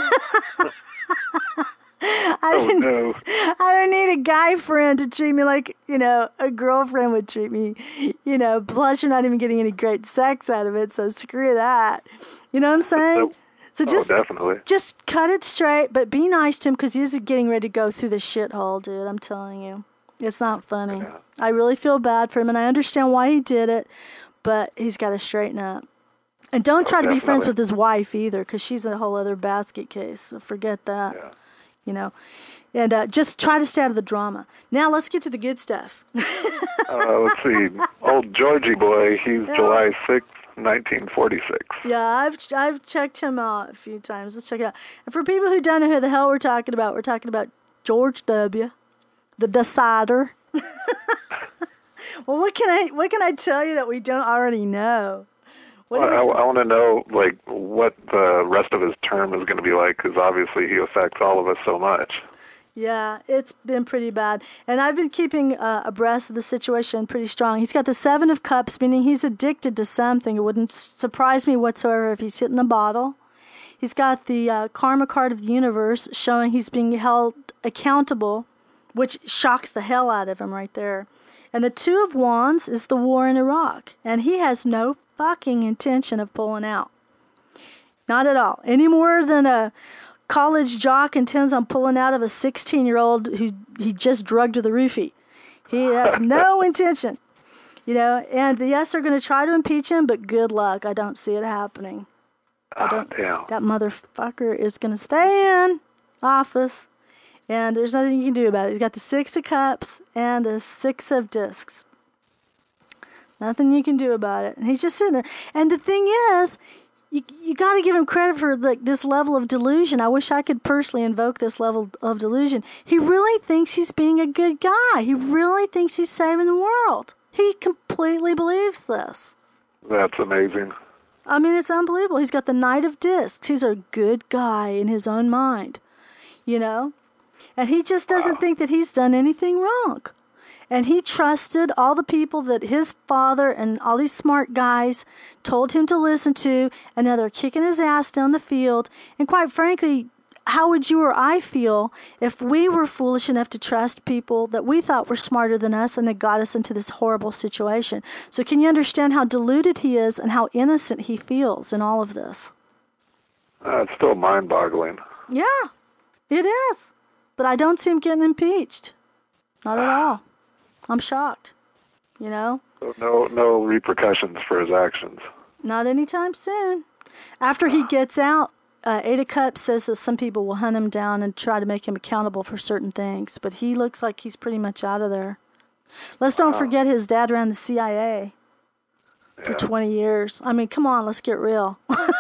I oh, don't, no. I don't need a guy friend to treat me like, you know, a girlfriend would treat me. You know, plus you're not even getting any great sex out of it, so screw that. You know what I'm saying? So just, oh, definitely. just cut it straight, but be nice to him because he's getting ready to go through the shithole, dude. I'm telling you. It's not funny. Yeah. I really feel bad for him, and I understand why he did it, but he's got to straighten up. And don't try oh, to be friends definitely. with his wife either, because she's a whole other basket case. So forget that. Yeah. You know, and uh, just try to stay out of the drama. Now let's get to the good stuff. uh, let's see. Old Georgie boy, he's Yeah. July sixth, nineteen forty-six. Yeah, I've I've checked him out a few times. Let's check it out. And for people who don't know who the hell we're talking about, we're talking about George W., the Decider. Well, what can I what can I tell you that we don't already know? What Well, do we I, t- I want to know, like, what the rest of his term is going to be like, because obviously he affects all of us so much. Yeah, it's been pretty bad. And I've been keeping uh, abreast of the situation pretty strong. He's got the Seven of Cups, meaning he's addicted to something. It wouldn't surprise me whatsoever if he's hitting the bottle. He's got the uh, Karma card of the universe, showing he's being held accountable, which shocks the hell out of him right there. And the Two of Wands is the war in Iraq. And he has no fucking intention of pulling out. Not at all. Any more than a college jock intends on pulling out of a sixteen-year-old who he just drugged with a roofie. He has no intention. You know, and yes, they're going to try to impeach him, but good luck. I don't see it happening. I don't. Oh, damn. That motherfucker is going to stay in office, and there's nothing you can do about it. He's got the Six of Cups and the Six of Discs. Nothing you can do about it. And he's just sitting there. And the thing is, you you got to give him credit for like this level of delusion. I wish I could personally invoke this level of delusion. He really thinks he's being a good guy. He really thinks he's saving the world. He completely believes this. That's amazing. I mean, it's unbelievable. He's got the Knight of Discs. He's a good guy in his own mind, you know? And he just doesn't Wow. think that he's done anything wrong. And he trusted all the people that his father and all these smart guys told him to listen to, and now they're kicking his ass down the field. And quite frankly, how would you or I feel if we were foolish enough to trust people that we thought were smarter than us and that got us into this horrible situation? So can you understand how deluded he is and how innocent he feels in all of this? Uh, it's still mind-boggling. Yeah, it is. But I don't see him getting impeached. Not at all. I'm shocked, you know? So no, no repercussions for his actions. Not anytime soon. After he gets out, uh, Eight of Cups says that some people will hunt him down and try to make him accountable for certain things, but he looks like he's pretty much out of there. Let's don't Wow. forget his dad ran the C I A for Yeah. twenty years. I mean, come on, let's get real.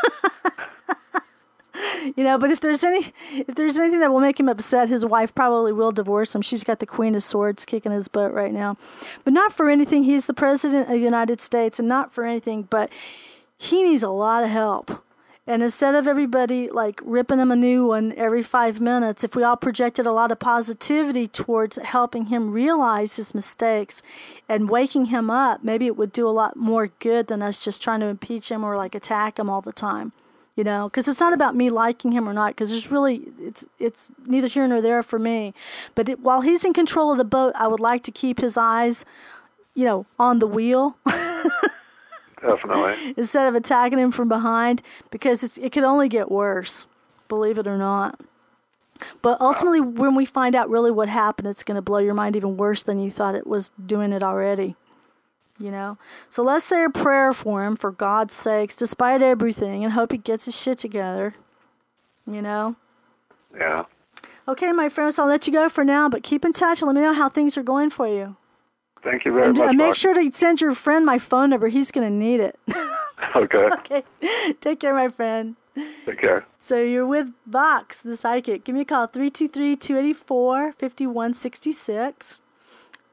You know, but if there's any, if there's anything that will make him upset, his wife probably will divorce him. She's got the Queen of Swords kicking his butt right now, but not for anything. He's the president of the United States, and not for anything, but he needs a lot of help. And instead of everybody like ripping him a new one every five minutes, if we all projected a lot of positivity towards helping him realize his mistakes and waking him up, maybe it would do a lot more good than us just trying to impeach him or like attack him all the time. You know, because it's not about me liking him or not, because there's really, it's it's neither here nor there for me. But it, while he's in control of the boat, I would like to keep his eyes, you know, on the wheel. Definitely. Instead of attacking him from behind, because it's, it could only get worse, believe it or not. But ultimately, wow. when we find out really what happened, it's going to blow your mind even worse than you thought it was doing it already. You know, so let's say a prayer for him, for God's sakes, despite everything, and hope he gets his shit together. You know? Yeah. Okay, my friends, I'll let you go for now, but keep in touch and let me know how things are going for you. Thank you very and, much. And make Mark. sure to send your friend my phone number. He's going to need it. Okay. Okay. Take care, my friend. Take care. So you're with Vox, the psychic. Give me a call, three two three, two eight four, five one six six.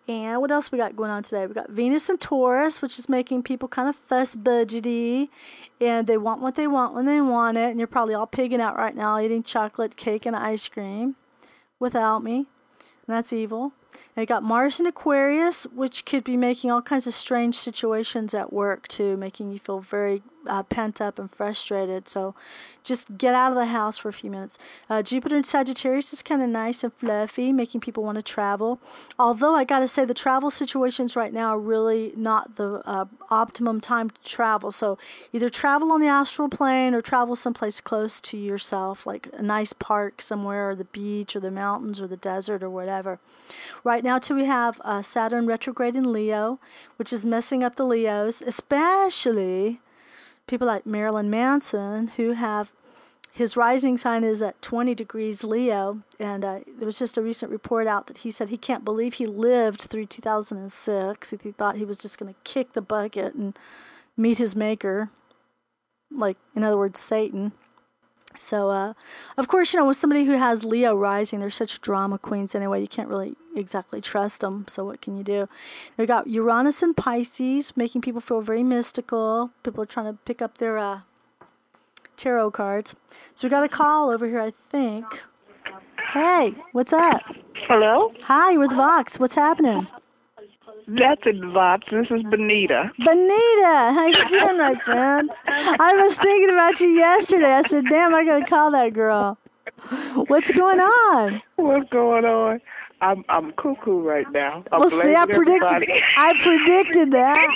And what else we got going on today? We got Venus and Taurus, which is making people kind of fuss budgety, and they want what they want when they want it. And you're probably all pigging out right now, eating chocolate cake and ice cream without me, and that's evil. And you got Mars in Aquarius, which could be making all kinds of strange situations at work too, making you feel very uh, pent up and frustrated. So just get out of the house for a few minutes. Uh, Jupiter in Sagittarius is kind of nice and fluffy, making people want to travel. Although I got to say the travel situations right now are really not the uh, optimum time to travel. So either travel on the astral plane or travel someplace close to yourself, like a nice park somewhere, or the beach, or the mountains, or the desert, or whatever. Right now, too, we have uh, Saturn retrograde in Leo, which is messing up the Leos, especially people like Marilyn Manson, who have his rising sign is at twenty degrees Leo. And uh, there was just a recent report out that he said he can't believe he lived through two thousand six. He thought he was just going to kick the bucket and meet his maker, like, in other words, Satan. So, uh, of course, you know, with somebody who has Leo rising, they're such drama queens anyway, you can't really exactly trust them, so what can you do? We got Uranus and Pisces, making people feel very mystical. People are trying to pick up their uh, tarot cards. So we got a call over here, I think. Hey, what's up? Hello? Hi, with Vox. What's happening? Nothing, Vox. This is Benita. Benita, how you doing, my friend? I was thinking about you yesterday. I said, damn, I gotta call that girl. What's going on? What's going on? I'm I'm cuckoo right now. I'm well, see, I predicted, everybody. I predicted that.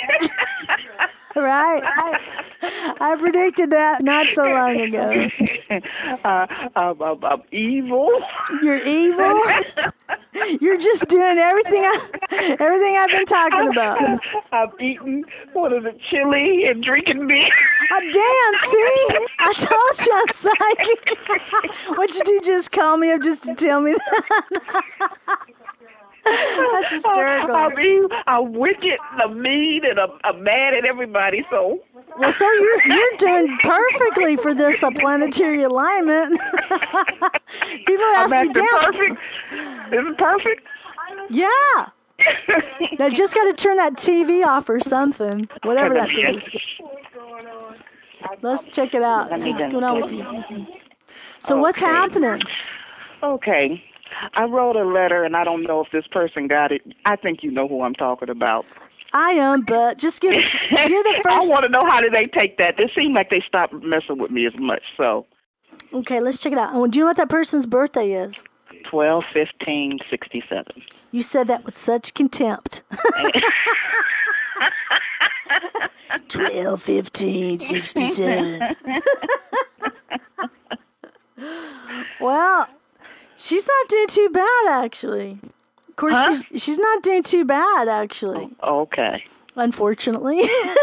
Right? I predicted that not so long ago. Uh, I'm, I'm, I'm evil. You're evil? You're just doing everything I, everything I've been talking about. I'm eating, what is it, chili and drinking beer. Oh, damn, see? I told you I'm psychic. What'd you do, just call me up just to tell me that? That's hysterical. I mean, I'm wicked, I'm mean, and I'm, I'm mad at everybody, so. Well, so you're you're doing perfectly for this uh, planetary alignment. People ask I'm me, damn. perfect? Is it perfect? Yeah. Now, just got to turn that T V off or something, whatever that thing is. Let's check it out. See what's going on with you. So okay. What's happening? Okay. I wrote a letter, and I don't know if this person got it. I think you know who I'm talking about. I am, but just give, give the first... I want to know, how did they take that? It seemed like they stopped messing with me as much, so... Okay, let's check it out. Oh, do you know what that person's birthday is? twelve fifteen sixty-seven. You said that with such contempt. twelve fifteen sixty-seven. Well... She's not doing too bad, actually. Of course, huh? she's she's not doing too bad, actually. Oh, okay. Unfortunately.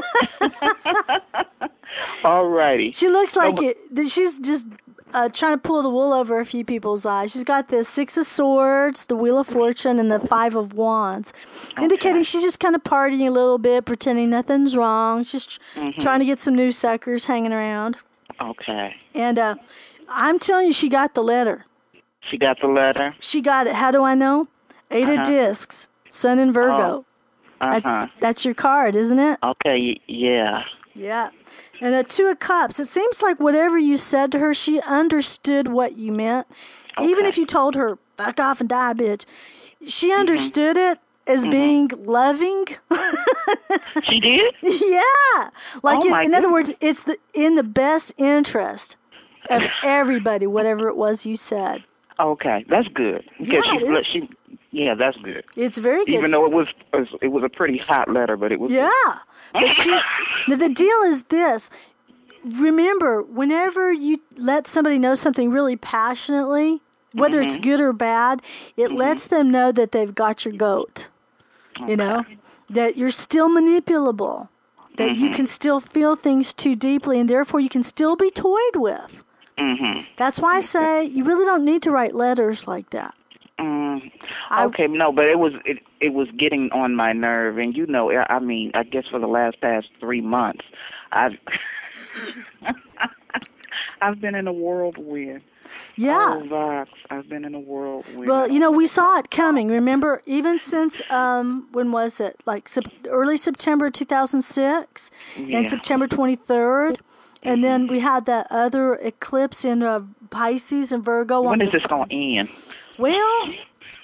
All righty. She looks like oh, it. She's just uh, trying to pull the wool over a few people's eyes. She's got the Six of Swords, the Wheel of Fortune, and the Five of Wands, okay. indicating she's just kind of partying a little bit, pretending nothing's wrong. She's mm-hmm. trying to get some new suckers hanging around. Okay. And uh, I'm telling you, she got the letter. She got the letter? She got it. How do I know? Eight uh-huh. of Discs, Sun in Virgo. Oh. Uh-huh. That, that's your card, isn't it? Okay, yeah. Yeah. And a Two of Cups. It seems like whatever you said to her, she understood what you meant. Okay. Even if you told her, fuck off and die, bitch. She understood mm-hmm. it as mm-hmm. being loving. She did? Yeah. Like, oh in, in other words, it's the in the best interest of everybody, whatever it was you said. Okay, that's good. Yeah, she, she, yeah, that's good. It's very good. Even though it was it was a pretty hot letter, but it was yeah. But she, now the deal is this. Remember, whenever you let somebody know something really passionately, whether mm-hmm. it's good or bad, it mm-hmm. lets them know that they've got your goat. Okay. You know, that you're still manipulable, that mm-hmm. you can still feel things too deeply, and therefore you can still be toyed with. Mm-hmm. That's why I say you really don't need to write letters like that. Mm. Okay, I, no, but it was it it was getting on my nerve, and you know, I mean, I guess for the last past three months, I've I've been in a whirlwind. Yeah. Oh, Vox. I've been in a world. Well, you know, we saw it coming. Remember, even since, um, when was it? Like sep- early September two thousand six Yeah. and September twenty-third. And then we had that other eclipse in uh, Pisces and Virgo. When on is the, this going to end? Well,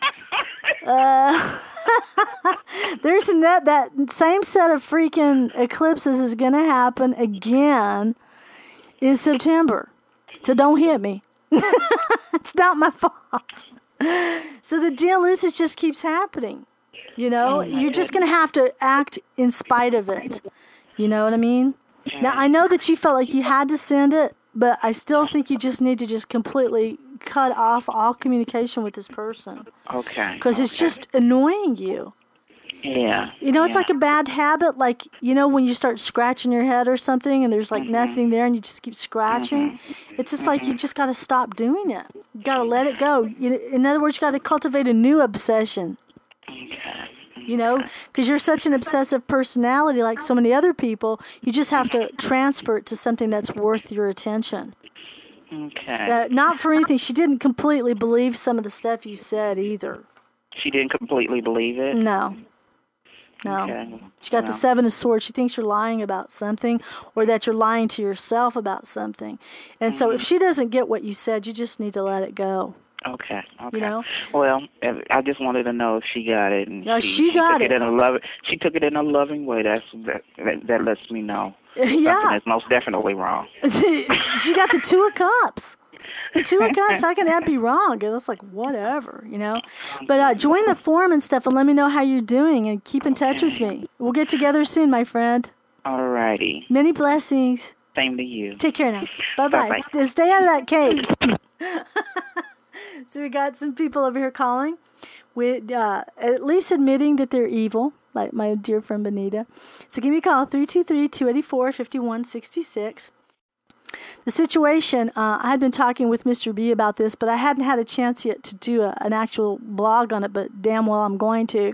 uh, there's a net, that same set of freaking eclipses is going to happen again in September. So don't hit me. It's not my fault. So the deal is, it just keeps happening. You know, oh you're just going to have to act in spite of it. You know what I mean? Now, I know that you felt like you had to send it, but I still think you just need to just completely cut off all communication with this person. Okay. Because okay. it's just annoying you. Yeah. You know, it's yeah. like a bad habit. Like, you know, when you start scratching your head or something and there's like mm-hmm. nothing there and you just keep scratching. Mm-hmm. It's just mm-hmm. like you just got to stop doing it. You got to let it go. You, in other words, you got to cultivate a new obsession. Okay. You know, because you're such an obsessive personality like so many other people, you just have to transfer it to something that's worth your attention. Okay. Uh, not for anything. She didn't completely believe some of the stuff you said either. She didn't completely believe it? No. No. Okay. She got well. the Seven of Swords. She thinks you're lying about something or that you're lying to yourself about something. And mm-hmm. so if she doesn't get what you said, you just need to let it go. Okay. Okay. You know? Well, I just wanted to know if she got it. And no, she, she, she got took it. it in a loving. She took it in a loving way. That's that. That, that lets me know. Yeah. Something that's most definitely wrong. She got the Two of Cups. The Two of Cups. How can that be wrong? It's like whatever, you know. But uh, join the forum and stuff, and let me know how you're doing, and keep in okay. touch with me. We'll get together soon, my friend. All righty. Many blessings. Same to you. Take care now. Bye bye. Stay out of that cake. So we got some people over here calling, with uh, at least admitting that they're evil, like my dear friend Benita. So give me a call, three two three, two eight four, five one six six. The situation, uh, I had been talking with Mister B about this, but I hadn't had a chance yet to do a, an actual blog on it, but damn well I'm going to.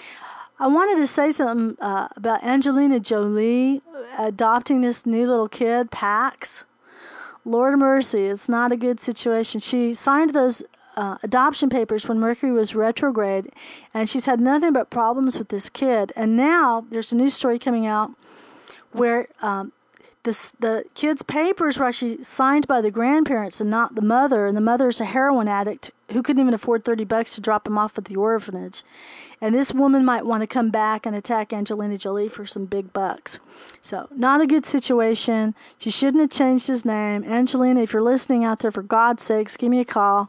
I wanted to say something uh, about Angelina Jolie adopting this new little kid, Pax. Lord of mercy, it's not a good situation. She signed those uh, adoption papers when Mercury was retrograde, and she's had nothing but problems with this kid. And now there's a new story coming out where um, this, the kid's papers were actually signed by the grandparents and not the mother, and the mother's a heroin addict who couldn't even afford thirty bucks to drop him off at the orphanage. And this woman might want to come back and attack Angelina Jolie for some big bucks. So, not a good situation. She shouldn't have changed his name. Angelina, if you're listening out there, for God's sakes, give me a call.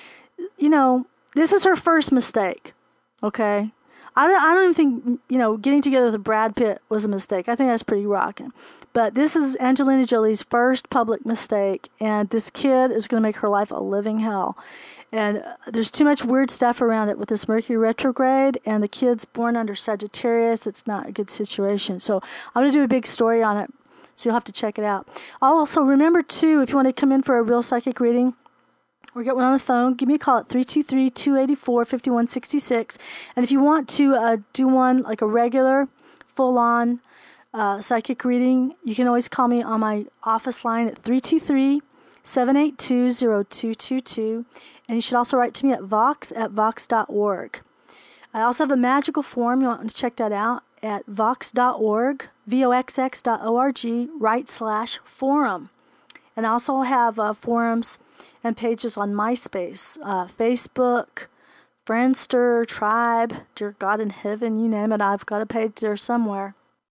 You know, this is her first mistake, okay? I don't, I don't even think, you know, getting together with Brad Pitt was a mistake. I think that's pretty rocking. But this is Angelina Jolie's first public mistake, and this kid is going to make her life a living hell. And there's too much weird stuff around it with this Mercury retrograde, and the kid's born under Sagittarius. It's not a good situation. So I'm going to do a big story on it, so you'll have to check it out. Also, remember, too, if you want to come in for a real psychic reading or get one on the phone, give me a call at three two three, two eight four, five one six six. And if you want to uh, do one like a regular, full-on uh, psychic reading, you can always call me on my office line at three two three, seven eight two, zero two two two. And you should also write to me at vox at vox dot org. I also have a magical forum. You want to check that out at vox dot org, V O X X dot org, right slash forum. And I also have uh, forums and pages on MySpace, uh, Facebook, Friendster, Tribe, Dear God in Heaven, you name it. I've got a page there somewhere.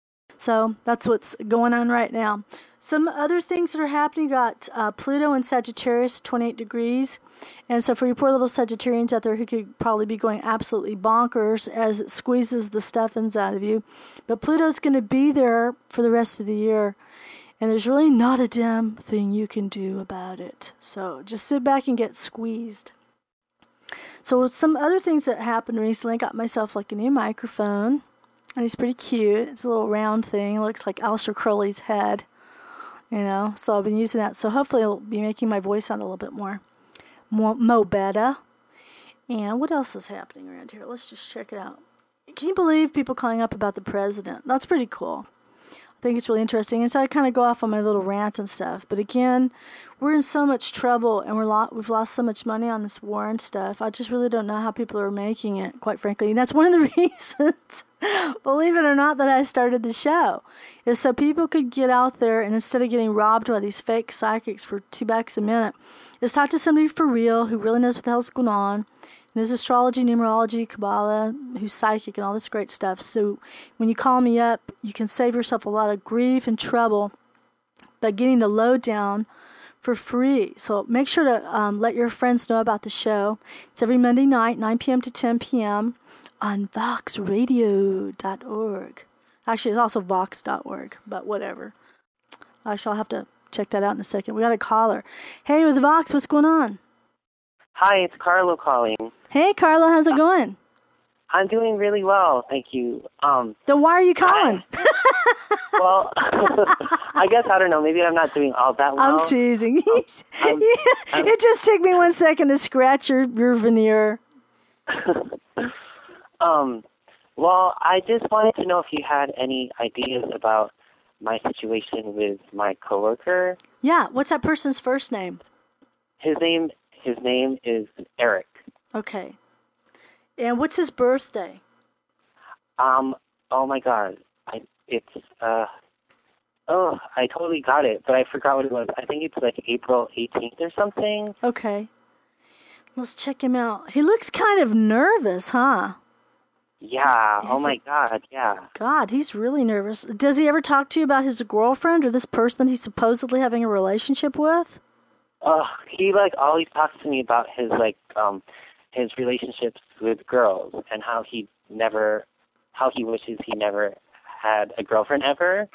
So that's what's going on right now. Some other things that are happening, got uh, Pluto in Sagittarius, twenty-eight degrees. And so for you poor little Sagittarians out there who could probably be going absolutely bonkers as it squeezes the stuffings out of you. But Pluto's going to be there for the rest of the year. And there's really not a damn thing you can do about it. So just sit back and get squeezed. So some other things that happened recently, I got myself like a new microphone. And it's pretty cute. It's a little round thing. It looks like Aleister Crowley's head. You know, so I've been using that. So hopefully it'll be making my voice sound a little bit more, more, mo better. And what else is happening around here? Let's just check it out. Can you believe people calling up about the president? That's pretty cool. I think it's really interesting. And so I kind of go off on my little rant and stuff. But again, we're in so much trouble, and we're lo- we've lost so much money on this war and stuff. I just really don't know how people are making it, quite frankly. And that's one of the reasons, believe it or not, that I started the show, is so people could get out there and instead of getting robbed by these fake psychics for two bucks a minute, is talk to somebody for real who really knows what the hell's going on. There's astrology, numerology, Kabbalah, who's psychic, and all this great stuff. So when you call me up, you can save yourself a lot of grief and trouble by getting the lowdown for free. So make sure to um, let your friends know about the show. It's every Monday night, nine p.m. to ten p.m. on vox radio dot org. Actually, it's also vox dot org, but whatever. Actually, I'll have to check that out in a second. We got a caller. Hey, with Vox, what's going on? Hi, it's Carlo calling. Hey, Carlo, how's it going? I'm doing really well, thank you. Um, then why are you calling? I, well, I guess, I don't know, maybe I'm not doing all that well. I'm teasing. I'm, I'm, it just took me one second to scratch your, your veneer. um, well, I just wanted to know if you had any ideas about my situation with my coworker. Yeah, what's that person's first name? His name, his name is Eric. Okay. And what's his birthday? Um, oh my God. I, it's, uh, oh, I totally got it, but I forgot what it was. I think it's like April eighteenth or something. Okay. Let's check him out. He looks kind of nervous, huh? Yeah. He's oh my a, God. Yeah. God, he's really nervous. Does he ever talk to you about his girlfriend or this person he's supposedly having a relationship with? Oh, uh, he like always talks to me about his like, um, his relationships with girls and how he never, how he wishes he never had a girlfriend ever.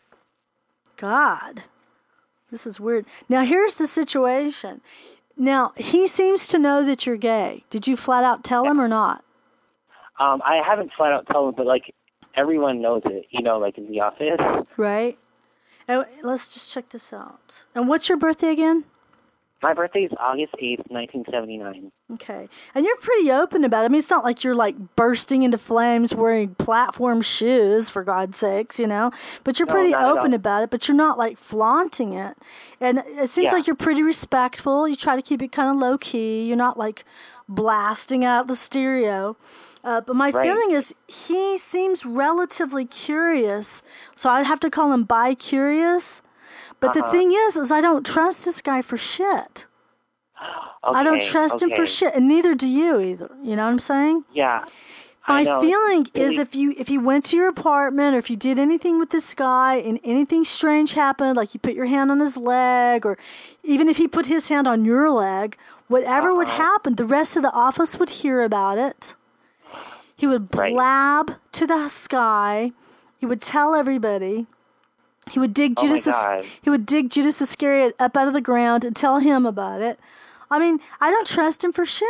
God, this is weird. Now, here's the situation. Now, he seems to know that you're gay. Did you flat out tell him or not? Um, I haven't flat out told him, but like everyone knows it, you know, like in the office. Right. And let's just check this out. And what's your birthday again? My birthday is August eighth, nineteen seventy-nine. Okay. And you're pretty open about it. I mean, it's not like you're, like, bursting into flames wearing platform shoes, for God's sakes, you know? But you're no, pretty open about it, but you're not, like, flaunting it. And it seems yeah. like you're pretty respectful. You try to keep it kind of low-key. You're not, like, blasting out the stereo. Uh, but my right. feeling is he seems relatively curious. So I'd have to call him bi-curious. But uh-huh. the thing is, is I don't trust this guy for shit. Okay, I don't trust okay. him for shit, and neither do you either. You know what I'm saying? Yeah. My I know. feeling really... is if you if you went to your apartment or if you did anything with this guy and anything strange happened, like you put your hand on his leg or even if he put his hand on your leg, whatever uh-huh. would happen, the rest of the office would hear about it. He would blab right. to the sky. He would tell everybody. He would dig oh Judas. Is- he would dig Judas Iscariot up out of the ground and tell him about it. I mean, I don't trust him for shit.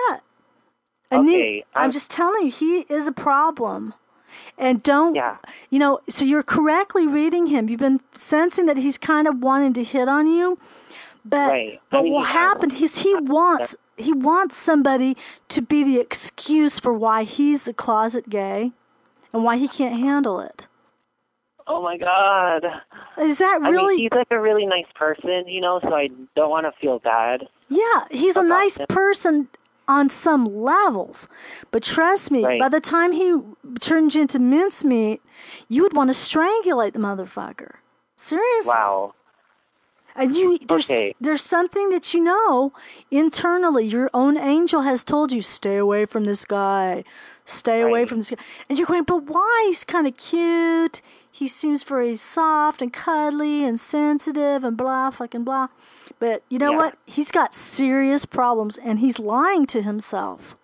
And okay, he, I'm just telling you, he is a problem. And don't, yeah. you know, so you're correctly reading him. You've been sensing that he's kind of wanting to hit on you. But right. but I mean, what happened is he wants he wants somebody to be the excuse for why he's a closet gay and why he can't handle it. Oh my God. Is that really? I mean, he's like a really nice person, you know, so I don't want to feel bad. Yeah, he's a nice him. person on some levels. But trust me, right. by the time he turns into mincemeat, you would want to strangulate the motherfucker. Seriously. Wow. And you, there's, okay. there's something that you know internally. Your own angel has told you, stay away from this guy. Stay right. away from this guy. And you're going, but why? He's kind of cute. He seems very soft and cuddly and sensitive and blah, fucking blah. But you know yeah. what? He's got serious problems, and he's lying to himself.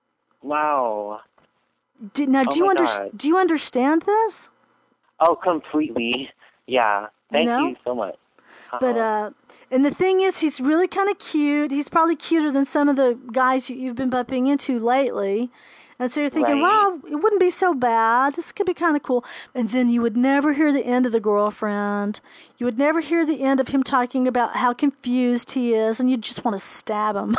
Wow. Do, now, oh do you under- under- do you understand this? Oh, completely. Yeah. Thank you know? you so much. Uh-huh. But, uh, and the thing is, he's really kind of cute. He's probably cuter than some of the guys you, you've been bumping into lately. And so you're thinking, Right. well, it wouldn't be so bad. This could be kind of cool. And then you would never hear the end of the girlfriend. You would never hear the end of him talking about how confused he is, and you'd just want to stab him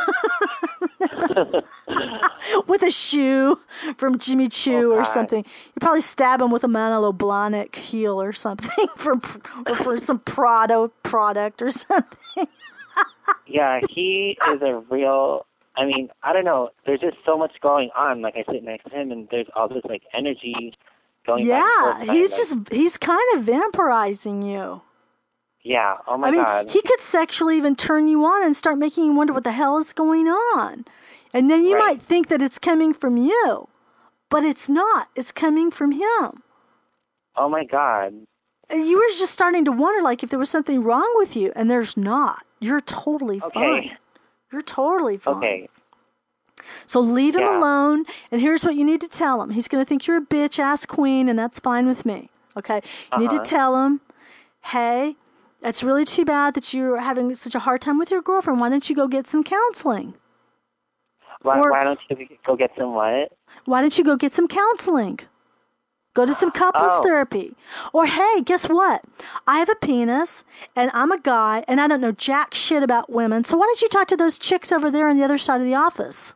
with a shoe from Jimmy Choo Oh, or God. something. You'd probably stab him with a Manolo Blahnik heel or something from or for some Prado product or something. Yeah, he is a real. I mean, I don't know. There's just so much going on. Like I sit next to him, and there's all this like energy going. Yeah, back and forth, he's like, just he's kind of vampirizing you. Yeah. Oh my I mean, God. he could sexually even turn you on and start making you wonder what the hell is going on. And then you Right. might think that it's coming from you, but it's not. It's coming from him. Oh my God. And you were just starting to wonder, like, if there was something wrong with you, and there's not. You're totally Okay. fine. You're totally fine. Okay. So leave him Yeah. alone, and here's what you need to tell him. He's going to think you're a bitch-ass queen, and that's fine with me. Okay? You need to Uh-huh. tell him, hey, it's really too bad that you're having such a hard time with your girlfriend. Why don't you go get some counseling? Why, Or- why don't you go get some what? Why don't you go get some counseling? Go to some couples Oh. therapy. Or, hey, guess what? I have a penis, and I'm a guy, and I don't know jack shit about women, so why don't you talk to those chicks over there on the other side of the office?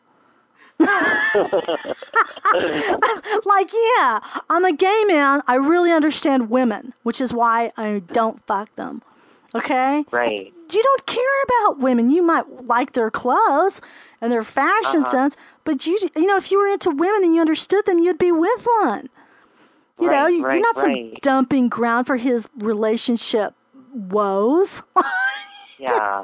Like, yeah, I'm a gay man. I really understand women, which is why I don't fuck them. Okay? Right. You don't care about women. You might like their clothes and their fashion Uh-huh. sense, but you, you know, if you were into women and you understood them, you'd be with one. You know, Right, you- right, you're not some right. dumping ground for his relationship woes. Yeah.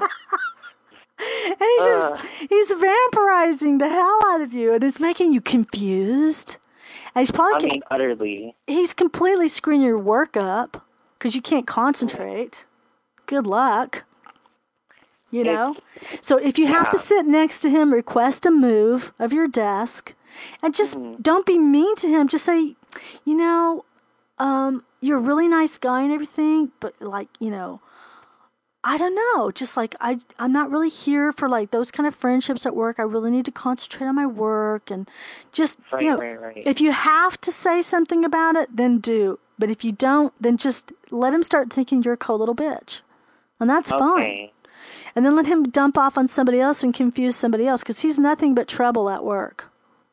And he's Uh. just, he's vampirizing the hell out of you, and it's making you confused. And he's probably, I get- mean, utterly. he's completely screwing your work up because you can't concentrate. Good luck. You know? So if you have to yeah. sit next to him, request a move of your desk, and just Mm-hmm. don't be mean to him. Just say, you know, um, you're a really nice guy and everything, but like, you know, I don't know. Just like I, I'm not really here for like those kind of friendships at work. I really need to concentrate on my work and just Right, you know, right, right. if you have to say something about it, then do. But if you don't, then just let him start thinking you're a cold little bitch, and that's fine. Okay. And then let him dump off on somebody else and confuse somebody else because he's nothing but trouble at work.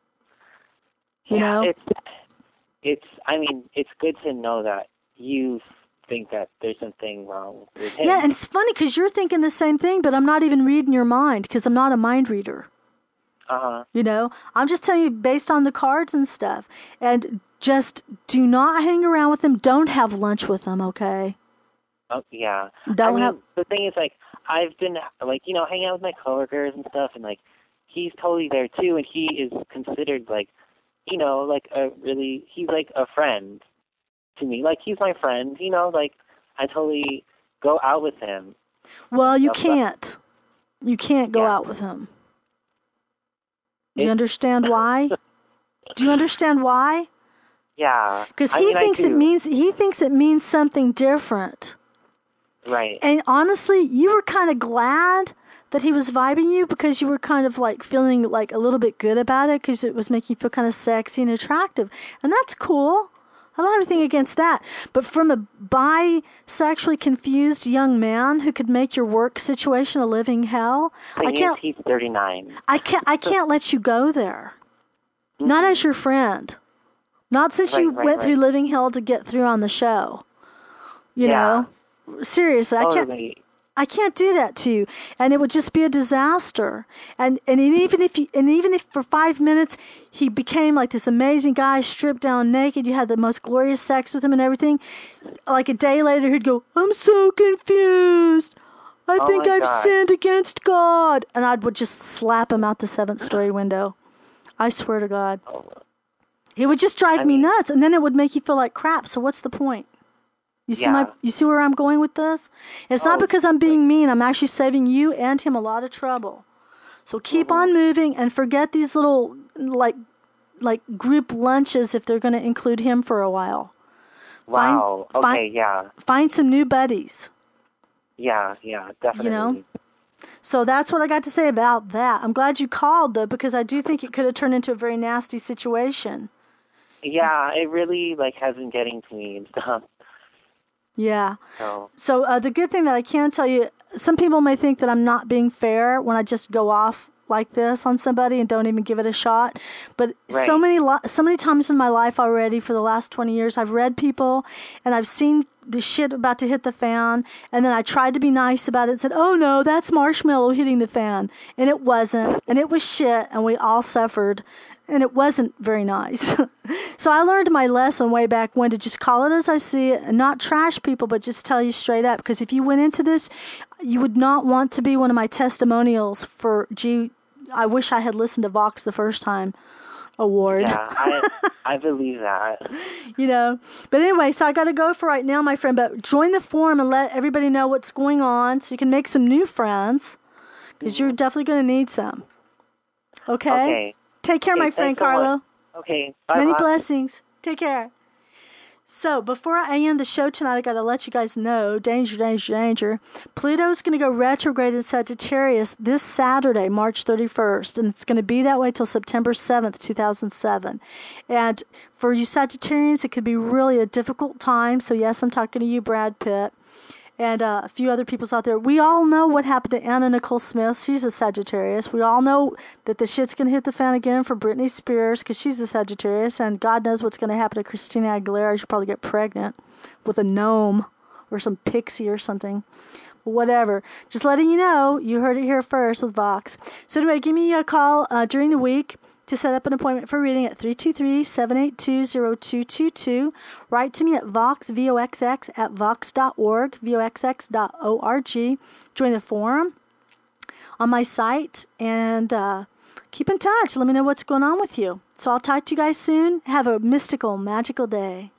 You yeah, know? It's, it's, I mean, it's good to know that you think that there's something wrong with him. Yeah, and it's funny because you're thinking the same thing, but I'm not even reading your mind because I'm not a mind reader. Uh-huh. You know, I'm just telling you based on the cards and stuff. And just do not hang around with him. Don't have lunch with him, okay? Oh, yeah. Don't I mean, have- the thing is, like, I've been, like, you know, hanging out with my coworkers and stuff, and, like, he's totally there, too, and he is considered, like, you know, like, a really, he's, like, a friend to me. Like, he's my friend, you know, like, I totally go out with him. Well, you Stuff, but- can't. You can't go Yeah. out with him. Do you It- understand why? Do you understand why? Yeah. Because I he mean, I thinks it do. means he thinks it means something different. Right. And honestly, you were kind of glad that he was vibing you because you were kind of like feeling like a little bit good about it because it was making you feel kind of sexy and attractive. And that's cool. I don't have anything against that. But from a bisexually confused young man who could make your work situation a living hell, I Thing is, can't he's thirty-nine. I can't I can't let you go there. Not as your friend. Not since you Right, right, went right. through living hell to get through on the show. You Yeah. know? Seriously, I can't Totally. I can't do that to you, and it would just be a disaster. And and even if you, and even if for five minutes he became like this amazing guy, stripped down naked, you had the most glorious sex with him and everything. Like a day later, he'd go, "I'm so confused. I Oh think my I've God. sinned against God," and I would just slap him out the seventh story window. I swear to God, it would just drive I me mean- nuts, and then it would make you feel like crap. So what's the point? You see my, Yeah. you see where I'm going with this? It's not Oh, because I'm being mean. I'm actually saving you and him a lot of trouble. So keep Mm-hmm. on moving and forget these little like like group lunches if they're going to include him for a while. Wow. Find- okay, find- yeah. Find some new buddies. Yeah, yeah, definitely. You know? So that's what I got to say about that. I'm glad you called, though, because I do think it could have turned into a very nasty situation. Yeah, it really like has been getting to me and stuff. Yeah. So, so uh, the good thing that I can tell you, some people may think that I'm not being fair when I just go off like this on somebody and don't even give it a shot. But right. so many lo- so many times in my life already for the last twenty years, I've read people and I've seen the shit about to hit the fan, and then I tried to be nice about it and said, oh no, that's marshmallow hitting the fan. And it wasn't, and it was shit, and we all suffered, and it wasn't very nice. So I learned my lesson way back when to just call it as I see it and not trash people, but just tell you straight up. Because if you went into this, you would not want to be one of my testimonials for, gee, I wish I had listened to Vox the first time award. Yeah, I, I believe that. You know, but anyway, so I got to go for right now, my friend, but join the forum and let everybody know what's going on so you can make some new friends, because mm-hmm. you're definitely going to need some. Okay? Okay. Take care, okay, my friend Carlo. So okay. Bye. Many bye. blessings. Take care. So before I end the show tonight, I got to let you guys know, danger, danger, danger. Pluto's going to go retrograde in Sagittarius this Saturday, March thirty-first, and it's going to be that way till September seventh, two thousand seven. And for you Sagittarians, it could be really a difficult time. So yes, I'm talking to you, Brad Pitt, and uh, a few other people's out there. We all know what happened to Anna Nicole Smith. She's a Sagittarius. We all know that the shit's going to hit the fan again for Britney Spears because she's a Sagittarius. And God knows what's going to happen to Christina Aguilera. She'll probably get pregnant with a gnome or some pixie or something. Whatever. Just letting you know, you heard it here first with Vox. So anyway, give me a call uh, during the week to set up an appointment for reading at three two three, seven eight two, zero two two two. Write to me at Vox, V O X X, at vox dot org, V O X X dot O R G. Join the forum on my site and uh, keep in touch. Let me know what's going on with you. So I'll talk to you guys soon. Have a mystical, magical day.